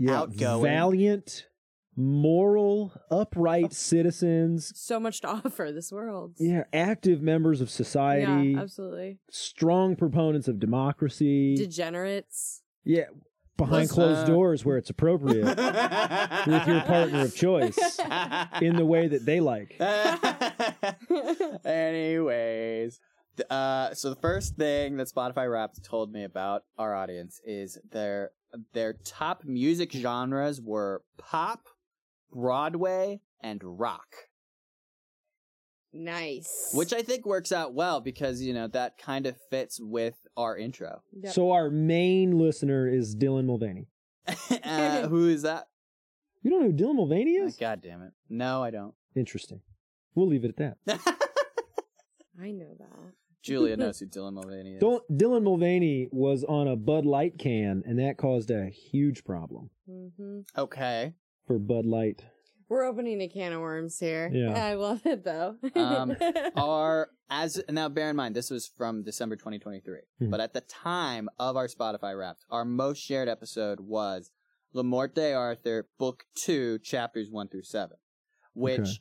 Yeah, outgoing. valiant, moral, upright citizens. So much to offer this world. Yeah, active members of society. Yeah, absolutely. Strong proponents of democracy. Degenerates. yeah, behind Let's, closed uh, doors where it's appropriate with your partner of choice in the way that they like. Anyways, th- uh, so the first thing that Spotify Wrapped told me about our audience is their their top music genres were pop, Broadway, and rock. Nice. Which I think works out well because, you know, that kind of fits with our intro. Yep. So our main listener is Dylan Mulvaney. uh, who is that? You don't know who Dylan Mulvaney Oh, is? God damn it. No, I don't. Interesting. We'll leave it at that. I know that. Julia knows who Dylan Mulvaney is. Don't, Dylan Mulvaney was on a Bud Light can, and that caused a huge problem hmm Okay. for Bud Light. We're opening a can of worms here. Yeah. I love it though. Um, Our as now bear in mind this was from December twenty twenty-three, Mhm. but at the time of our Spotify Wrapped, our most shared episode was Le Morte Arthur, Book Two, Chapters One through Seven, which Okay.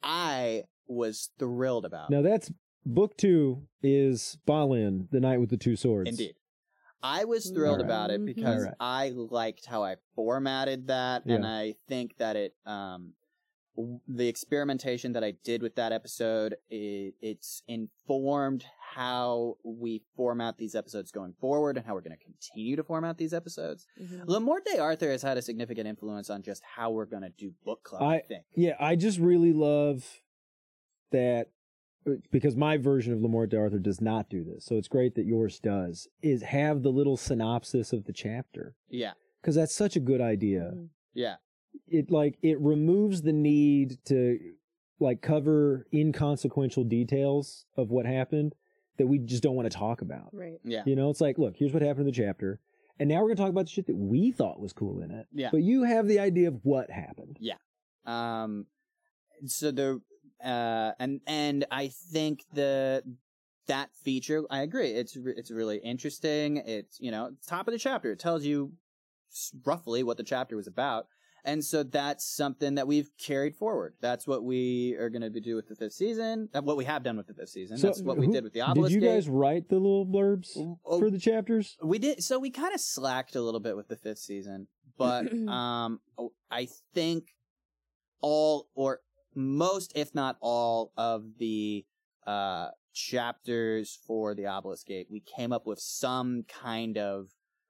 I was thrilled about. Now that's book two is Balin, The Knight with the Two Swords. Indeed. I was thrilled Alright. about it because Alright. I liked how I formatted that, and Yeah. I think that it, um, w- the experimentation that I did with that episode, it, it's informed how we format these episodes going forward and how we're going to continue to format these episodes. Mhm. Le Morte Arthur has had a significant influence on just how we're going to do book club, I, I- think. Yeah, I just really love that because my version of Le Morte Arthur does not do this. So it's great that yours does, is have the little synopsis of the chapter. Yeah, Because that's such a good idea. Mhm. yeah, It like it removes the need to like cover inconsequential details of what happened that we just don't want to talk about. Right. yeah. You know, it's like, look, here's what happened in the chapter. And now we're going to talk about the shit that we thought was cool in it. Yeah. But you have the idea of what happened. Um, so the uh, and and I think the that feature, I agree. It's re- it's really interesting. It's you know top of the chapter. It tells you s- roughly what the chapter was about, and so that's something that we've carried forward. That's what we are going to do with the fifth season. Uh, what we have done with the fifth season. So that's what we who- did with the Obelisk. Did you Gate. guys write the little blurbs Oh, for the chapters? we did. So we kind of slacked a little bit with the fifth season, but um, oh, I think all or most, if not all, of the uh chapters for the Obelisk Gate, we came up with some kind of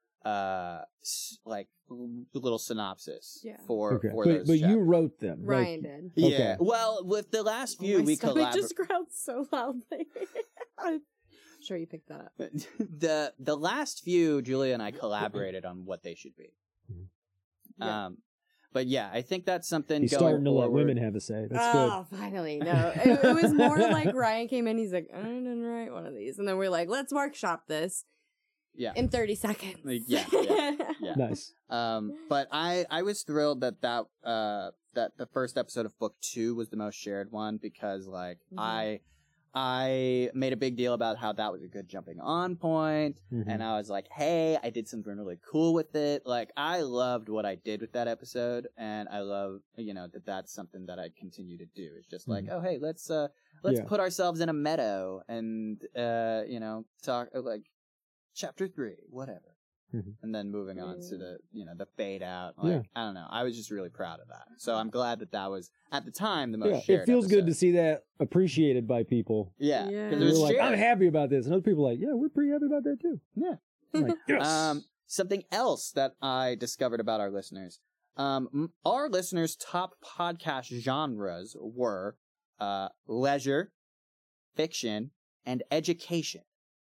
uh s- like l- little synopsis Yeah. for Okay. for But, those. but you chapters. wrote them. like- Ryan did. yeah. Okay. Well, with the last Oh, few, my we stomach collaborated. just growled so loudly. I'm sure you picked that up. the the last few, Julia and I collaborated on what they should be. Yeah. Um, but yeah, I think that's something. He's going starting to let forward. women have a say. That's oh, finally. No, it, it was more like Ryan came in. He's like, I didn't write one of these. And then we're like, let's workshop this Yeah, in thirty seconds. Like, yeah, yeah. yeah. good. Nice. Um, but I I was thrilled that that uh that the first episode of book two was the most shared one because like Mhm. I I made a big deal about how that was a good jumping on point. Mhm. And I was like, hey, I did something really cool with it. Like, I loved what I did with that episode, and I love, you know, that that's something that I continue to do. It's just like, oh, hey, let's, uh, let's Yeah. put ourselves in a meadow and, uh, you know, talk, uh, like, chapter three, whatever. Mhm. And then moving on to Yeah. the, you know, the fade out. Like, Yeah. I don't know. I was just really proud of that. So I'm glad that that was, at the time, the most Yeah, shared it feels good to episode. see that appreciated by people. Yeah. Yeah. Because it You're was like, shared. I'm happy about this. And other people are like, yeah, we're pretty happy about that too. Yeah. I'm like, yes. Um, something else that I discovered about our listeners. Um, m- our listeners' top podcast genres were uh, leisure, fiction, and education.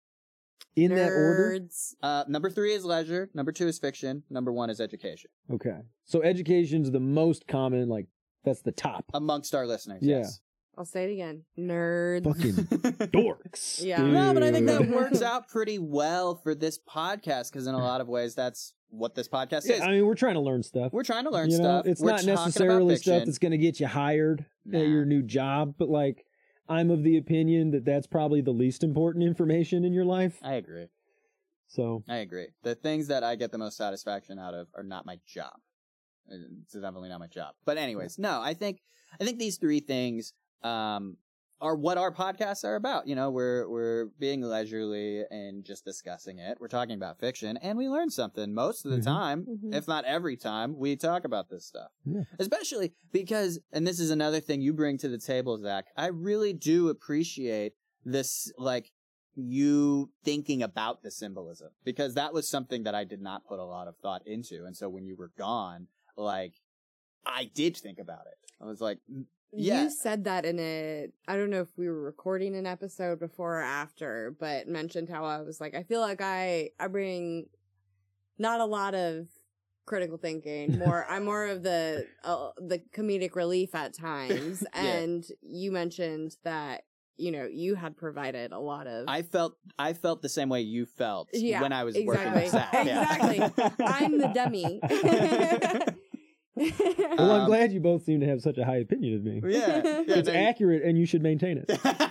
In that order? Nerds. Uh, number three is leisure. Number two is fiction. Number one is education. Okay. So education's the most common, like, that's the top. Amongst our listeners, Yeah. yes. I'll say it again. Nerds. Fucking dorks. Yeah. No, but I think that dude. works out pretty well for this podcast because in a lot of ways that's what this podcast is. Yeah, I mean, we're trying to learn stuff. We're trying to learn you know, stuff. it's We're not talking about necessarily stuff fiction. that's going to get you hired Nah. at your new job, but like, I'm of the opinion that that's probably the least important information in your life. I agree. So, I agree. The things that I get the most satisfaction out of are not my job. It's definitely not my job. But anyways, no, I think I think these three things um, are what our podcasts are about. You know, we're we're being leisurely and just discussing it. We're talking about fiction, and we learn something most of the Mhm. time, Mhm. if not every time, we talk about this stuff. Yeah. Especially because, and this is another thing you bring to the table, Zach, I really do appreciate this, like, you thinking about the symbolism, because that was something that I did not put a lot of thought into. And so when you were gone, like, I did think about it. I was like, yeah. You said that in a, I don't know if we were recording an episode before or after, but mentioned how I was like, I feel like I, I bring not a lot of critical thinking, more, I'm more of the, uh, the comedic relief at times. Yeah. And you mentioned that, you know, you had provided a lot of. I felt I felt the same way you felt Yeah, when I was exactly. working with Zach. Yeah. Exactly. I'm the dummy. Well, I'm Um, glad you both seem to have such a high opinion of me. Yeah, yeah It's no, you- accurate, and you should maintain it.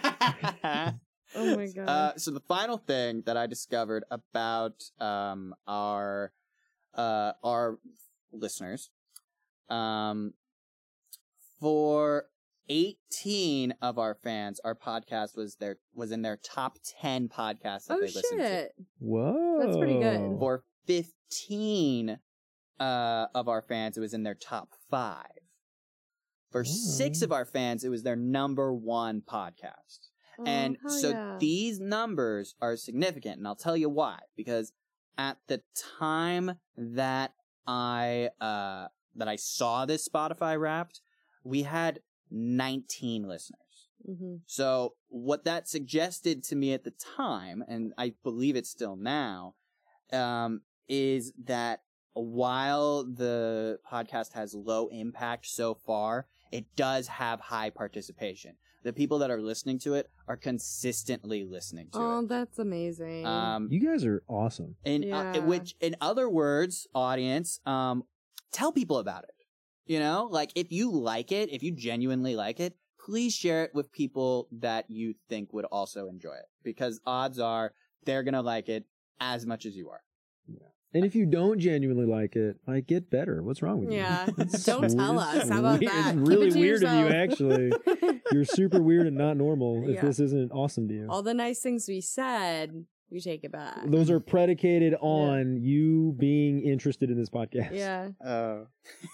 Oh my god. Uh, so the final thing that I discovered about um, our uh, our listeners, um, for eighteen of our fans, our podcast was their was in their top ten podcasts that oh they listened to. shit. Whoa. That's pretty good. For fifteen uh, of our fans, it was in their top five. For six Mm. of our fans, it was their number one podcast. Oh, And hell so yeah. these numbers are significant, and I'll tell you why. Because at the time that I uh, that I saw this Spotify Wrapped, we had nineteen listeners. Mhm. So what that suggested to me at the time, and I believe it's still now, um, is that while the podcast has low impact so far, it does have high participation. The people that are listening to it are consistently listening to Oh, it. that's amazing. Um, You guys are awesome. in Yeah. uh, which, in other words, audience, um, tell people about it. You know, like if you like it, if you genuinely like it, please share it with people that you think would also enjoy it, because odds are they're gonna like it as much as you are. And if you don't genuinely like it, like, get better. What's wrong with you? Yeah. It's Don't tell weird. us. How about Weird. that? It's Keep really it to weird of you, yourself. actually. You're super weird and not normal if Yeah. this isn't awesome to you. All the nice things we said, we take it back. Those are predicated on you being interested in this podcast. Yeah. Oh.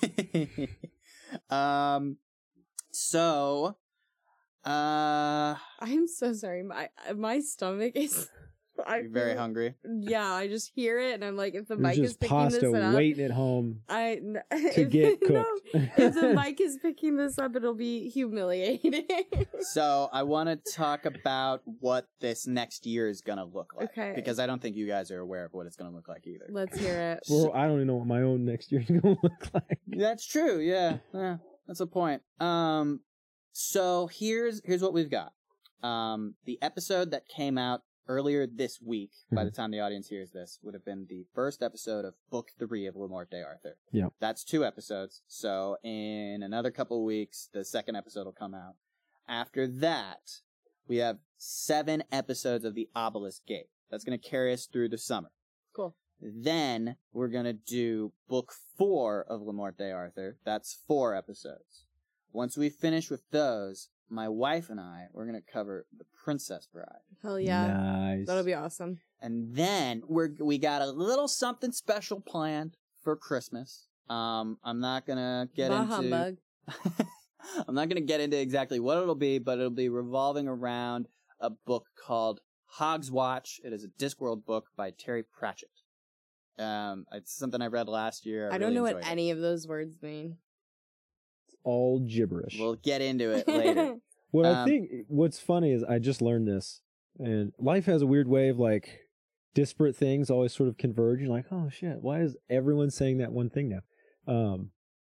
um. So, uh, I'm so sorry. My my stomach is. I you're very feel- hungry. Yeah, I just hear it, and I'm like, if the There's mic is just picking this pasta up, waiting at home I n- to if- get no, cooked. if the mic is picking this up, it'll be humiliating. So I want to talk about what this next year is gonna look like. Okay. Because I don't think you guys are aware of what it's gonna look like either. Let's hear it. Well, I don't even know what my own next year's going to look like. That's true. Yeah, yeah, that's a point. Um, so here's here's what we've got. Um, the episode that came out earlier this week, by the time the audience hears this, would have been the first episode of Book Three of Le Morte Arthur. Yeah. That's two episodes. So in another couple of weeks, the second episode will come out. After that, we have seven episodes of The Obelisk Gate. That's going to carry us through the summer. Cool. Then we're going to do book four of Le Morte Arthur. That's four episodes. Once we finish with those, my wife and I, we're going to cover The Princess Bride. Hell yeah. Nice. That'll be awesome. And then we're, we got a little something special planned for Christmas. Um, I'm not going to get Bah into... humbug. I'm not going to get into exactly what it'll be, but it'll be revolving around a book called Hogswatch. It is a Discworld book by Terry Pratchett. Um, it's something I read last year. I, I don't really know what enjoyed it. any of those words mean. All gibberish. We'll get into it later. What I Um, think, what's funny is I just learned this, and life has a weird way of like disparate things always sort of converge. You're like, oh shit, why is everyone saying that one thing now? Um,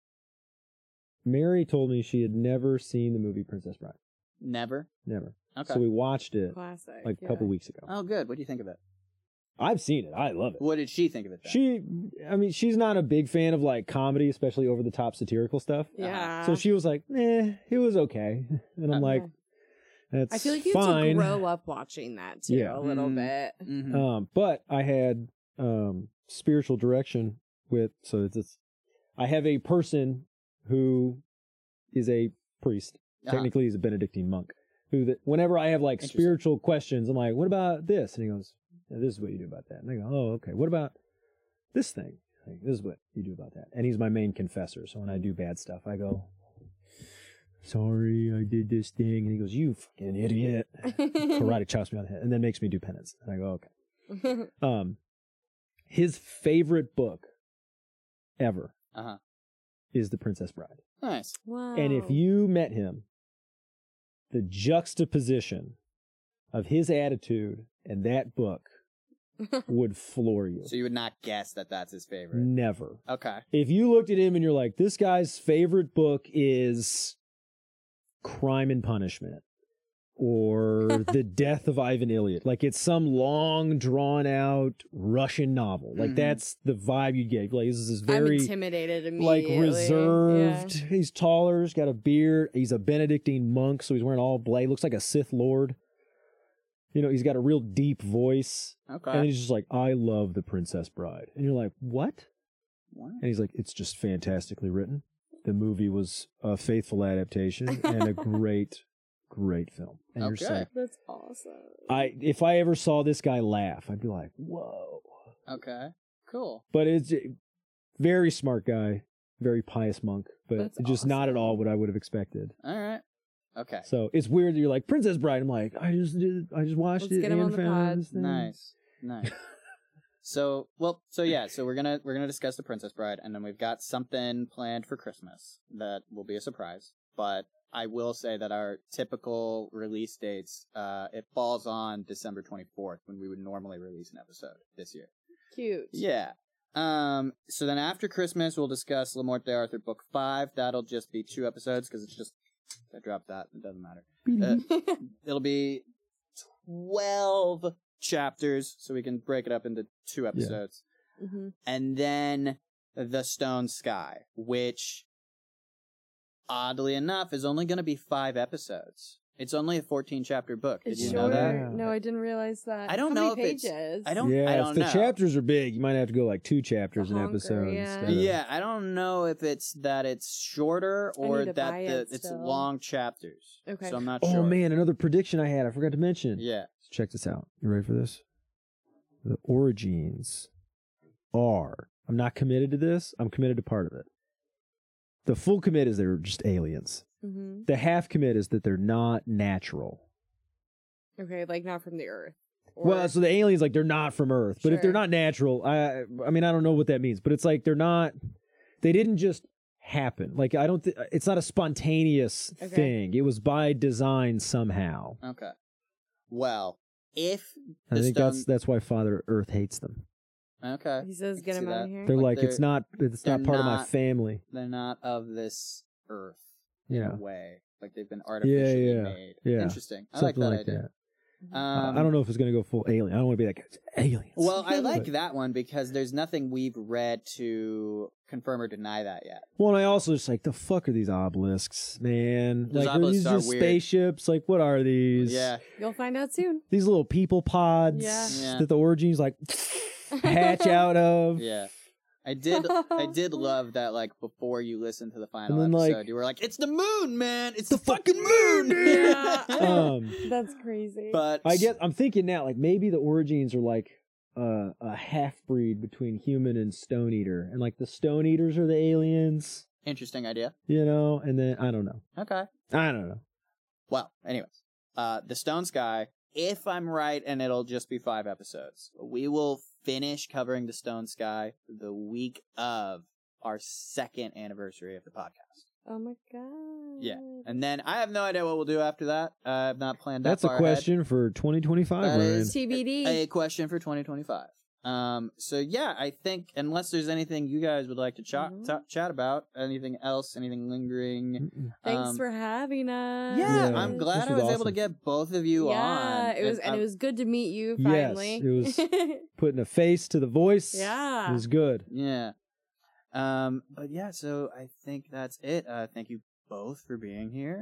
Mary told me she had never seen the movie Princess Bride. Never? Never. Okay. So we watched it Classic. like a yeah. couple weeks ago. Oh, good. What do you think of it? I've seen it. I love it. What did she think of it then? She, I mean, she's not a big fan of like comedy, especially over the top satirical stuff. Yeah. So she was like, eh, it was okay. And I'm Uh, like, that's I feel like you fine. have to grow up watching that too, Yeah. a little Mm. bit. Mhm. Um, but I had um spiritual direction with so it's, it's I have a person who is a priest. Uh-huh. Technically, he's a Benedictine monk. Who, that whenever I have like Interesting. spiritual questions, I'm like, "What about this?" And he goes, yeah, "This is what you do about that." And I go, "Oh, okay. What about this thing? Like, this is what you do about that." And he's my main confessor. So when I do bad stuff, I go, "Sorry, I did this thing." And he goes, "You fucking idiot!" Karate chops me on the head, and then makes me do penance. And I go, "Okay." Um, his favorite book ever Uh-huh. is The Princess Bride. Nice. Wow. And if you met him, the juxtaposition of his attitude and that book would floor you. So you would not guess that that's his favorite. Never. Okay. If you looked at him and you're like, this guy's favorite book is Crime and Punishment or The Death of Ivan Ilyich, like it's some long, drawn-out Russian novel. Like Mhm. that's the vibe you'd get. Like this is this I'm very intimidated like immediately. reserved. Yeah. He's taller. He's got a beard. He's a Benedictine monk, so he's wearing all black. Looks like a Sith Lord. You know, he's got a real deep voice, Okay. and he's just like, "I love The Princess Bride," and you're like, "What?" What? And he's like, "It's just fantastically written. The movie was a faithful adaptation and a great, great film." And you're just Okay. like, That's awesome. I if I ever saw this guy laugh, I'd be like, "Whoa!" Okay. Cool. But it's a very smart guy, very pious monk, but That's just not at awesome. all what I would have expected. All right. Okay. So it's weird that you're like Princess Bride. I'm like, I just did, I just watched Let's it. get him and on the found pod. this thing. Nice. Nice. So, well, so yeah, so we're gonna we're gonna discuss The Princess Bride, and then we've got something planned for Christmas that will be a surprise. But I will say that our typical release dates, uh, it falls on December twenty-fourth when we would normally release an episode this year. Cute. Yeah. Um. So then after Christmas, we'll discuss Le Morte d'Arthur Book Five. That'll just be two episodes because it's just I dropped that. It doesn't matter. Uh, it'll be twelve chapters, so we can break it up into two episodes. hmm And then The Stone Sky, which, oddly enough, is only going to be five episodes. It's only a fourteen-chapter book. Did It's you short. know that? Yeah. No, I didn't realize that. I don't How know many if it's- pages? I don't. Yeah, I if don't the know. chapters are big, you might have to go like two chapters The an honker, episode. yeah. Instead of, Yeah, I don't know if it's that it's shorter I or need to that buy the it it's still. long chapters. Okay. So I'm not Oh sure. man, another prediction I had. I forgot to mention. Yeah. Check this out. You ready for this? The origins are. I'm not committed to this. I'm committed to part of it. The full commit is they're just aliens. hmm The half commit is that they're not natural. Okay, like not from the earth. Or- Well, so the aliens, like, they're not from Earth. But if they're Sure. not natural, I I mean, I don't know what that means. But it's like they're not, they didn't just happen. Like, I don't, th- it's not a spontaneous Okay. thing. It was by design somehow. Okay. Well, if I the think stone, that's that's why Father Earth hates them. okay, he says, I "Get see him out that. of here." They're Like like, it's they're- not, it's they're not part of my not- family. they're not of this earth in Yeah. a way. Like they've been artificially yeah, made. yeah. Interesting. I Something like like that idea. that. Um, I don't know if it's going to go full alien. I don't want to be like, aliens. Well, I like But- that one because there's nothing we've read to confirm or deny that yet. Well, and I also just like, the fuck are these obelisks, man? Those like, are obelisks these are just weird. spaceships? Like, what are these? Yeah. You'll find out soon. These little people pods Yeah. Yeah. that the origins like hatch out of. Yeah. I did I did love that like before you listened to the final And then, episode, like- you were like, it's the moon, man! It's the, fucking moon! Yeah. Um, That's crazy. But I guess I'm thinking now, like maybe the origins are like uh, a half breed between human and stone eater, and like the stone eaters are the aliens, interesting idea. you know. And then I don't know. Okay. I don't know. Well, anyways, uh, The Stone Sky, if I'm right, and it'll just be five episodes, we will finish covering The Stone Sky the week of our second anniversary of the podcast. oh my god. Yeah. And then I have no idea what we'll do after that. Uh, I've not planned that That's a far question for twenty twenty-five, That Ryan. is- T B D. ahead. A question for twenty twenty-five. Um, so yeah, I think unless there's anything you guys would like to chat Mhm. ta- chat about, anything else, anything lingering. Mm-mm. Thanks um, for having us. Yeah, Yeah, I'm glad this I was was able to awesome. get both of you yeah, on. it was, and I'm- it was good to meet you Yes, finally. it was- Putting a face to the voice. Yeah. It was good. Yeah. Um, but yeah, so I think that's it. Uh, thank you both for being here.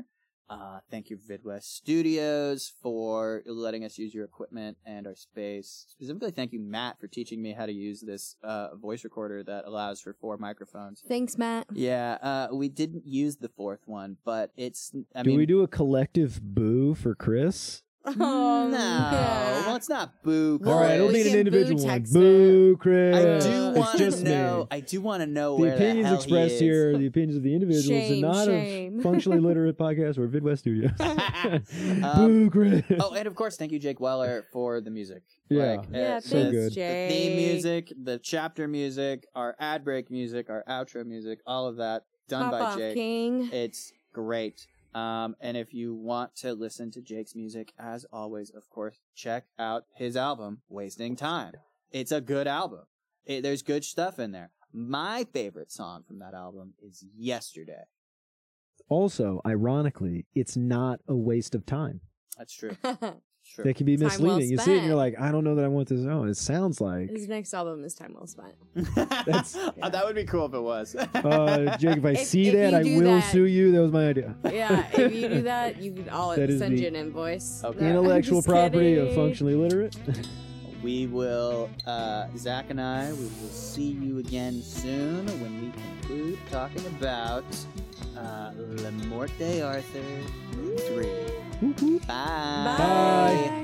Uh, thank you, VidWest Studios, for letting us use your equipment and our space. Specifically, thank you, Matt, for teaching me how to use this uh, voice recorder that allows for four microphones. Thanks, Matt. Yeah, uh, we didn't use the fourth one, but it's. I do mean, we do a collective boo for Chris? Um, no, yeah. well, it's not boo. Well, All right, I don't we need an can individual boo one. text Boo, Chris. I Uh, do It's want to just know. me. I do want to know The where opinions the hell expressed he is. here are the opinions of the individuals Shame, and not shame. of Functionally Literate Podcast or VidWest Studios. Um, Boo, Chris. Oh, and of course, thank you, Jake Weller, for the music. Yeah. Like, Yeah, uh, so thanks, good. The Jay. theme music, the chapter music, our ad break music, our outro music, all of that done Pop by off, Jake. King. It's great. Um, and if you want to listen to Jake's music, as always, of course, check out his album, Wasting Time. It's a good album. It, there's good stuff in there. My favorite song from that album is Yesterday. Also, ironically, it's not a waste of time. That's true. It's true. That can be Time well misleading. You see it and spent. you're like, I don't know that I want this. Oh, it sounds like. His next album is Time Well Spent. That's, yeah. That would be cool if it was. Uh, Jake, if I If- see if that, you I do will that- sue you. That was my idea. Yeah, if you do that, you could, I'll That is send the you an invoice. Okay. No, I'm Intellectual just property of kidding. Functionally Literate. We will, uh, Zach and I, we will see you again soon when we conclude talking about uh, Le Morte Arthur three. Whoop, whoop. Bye. Bye.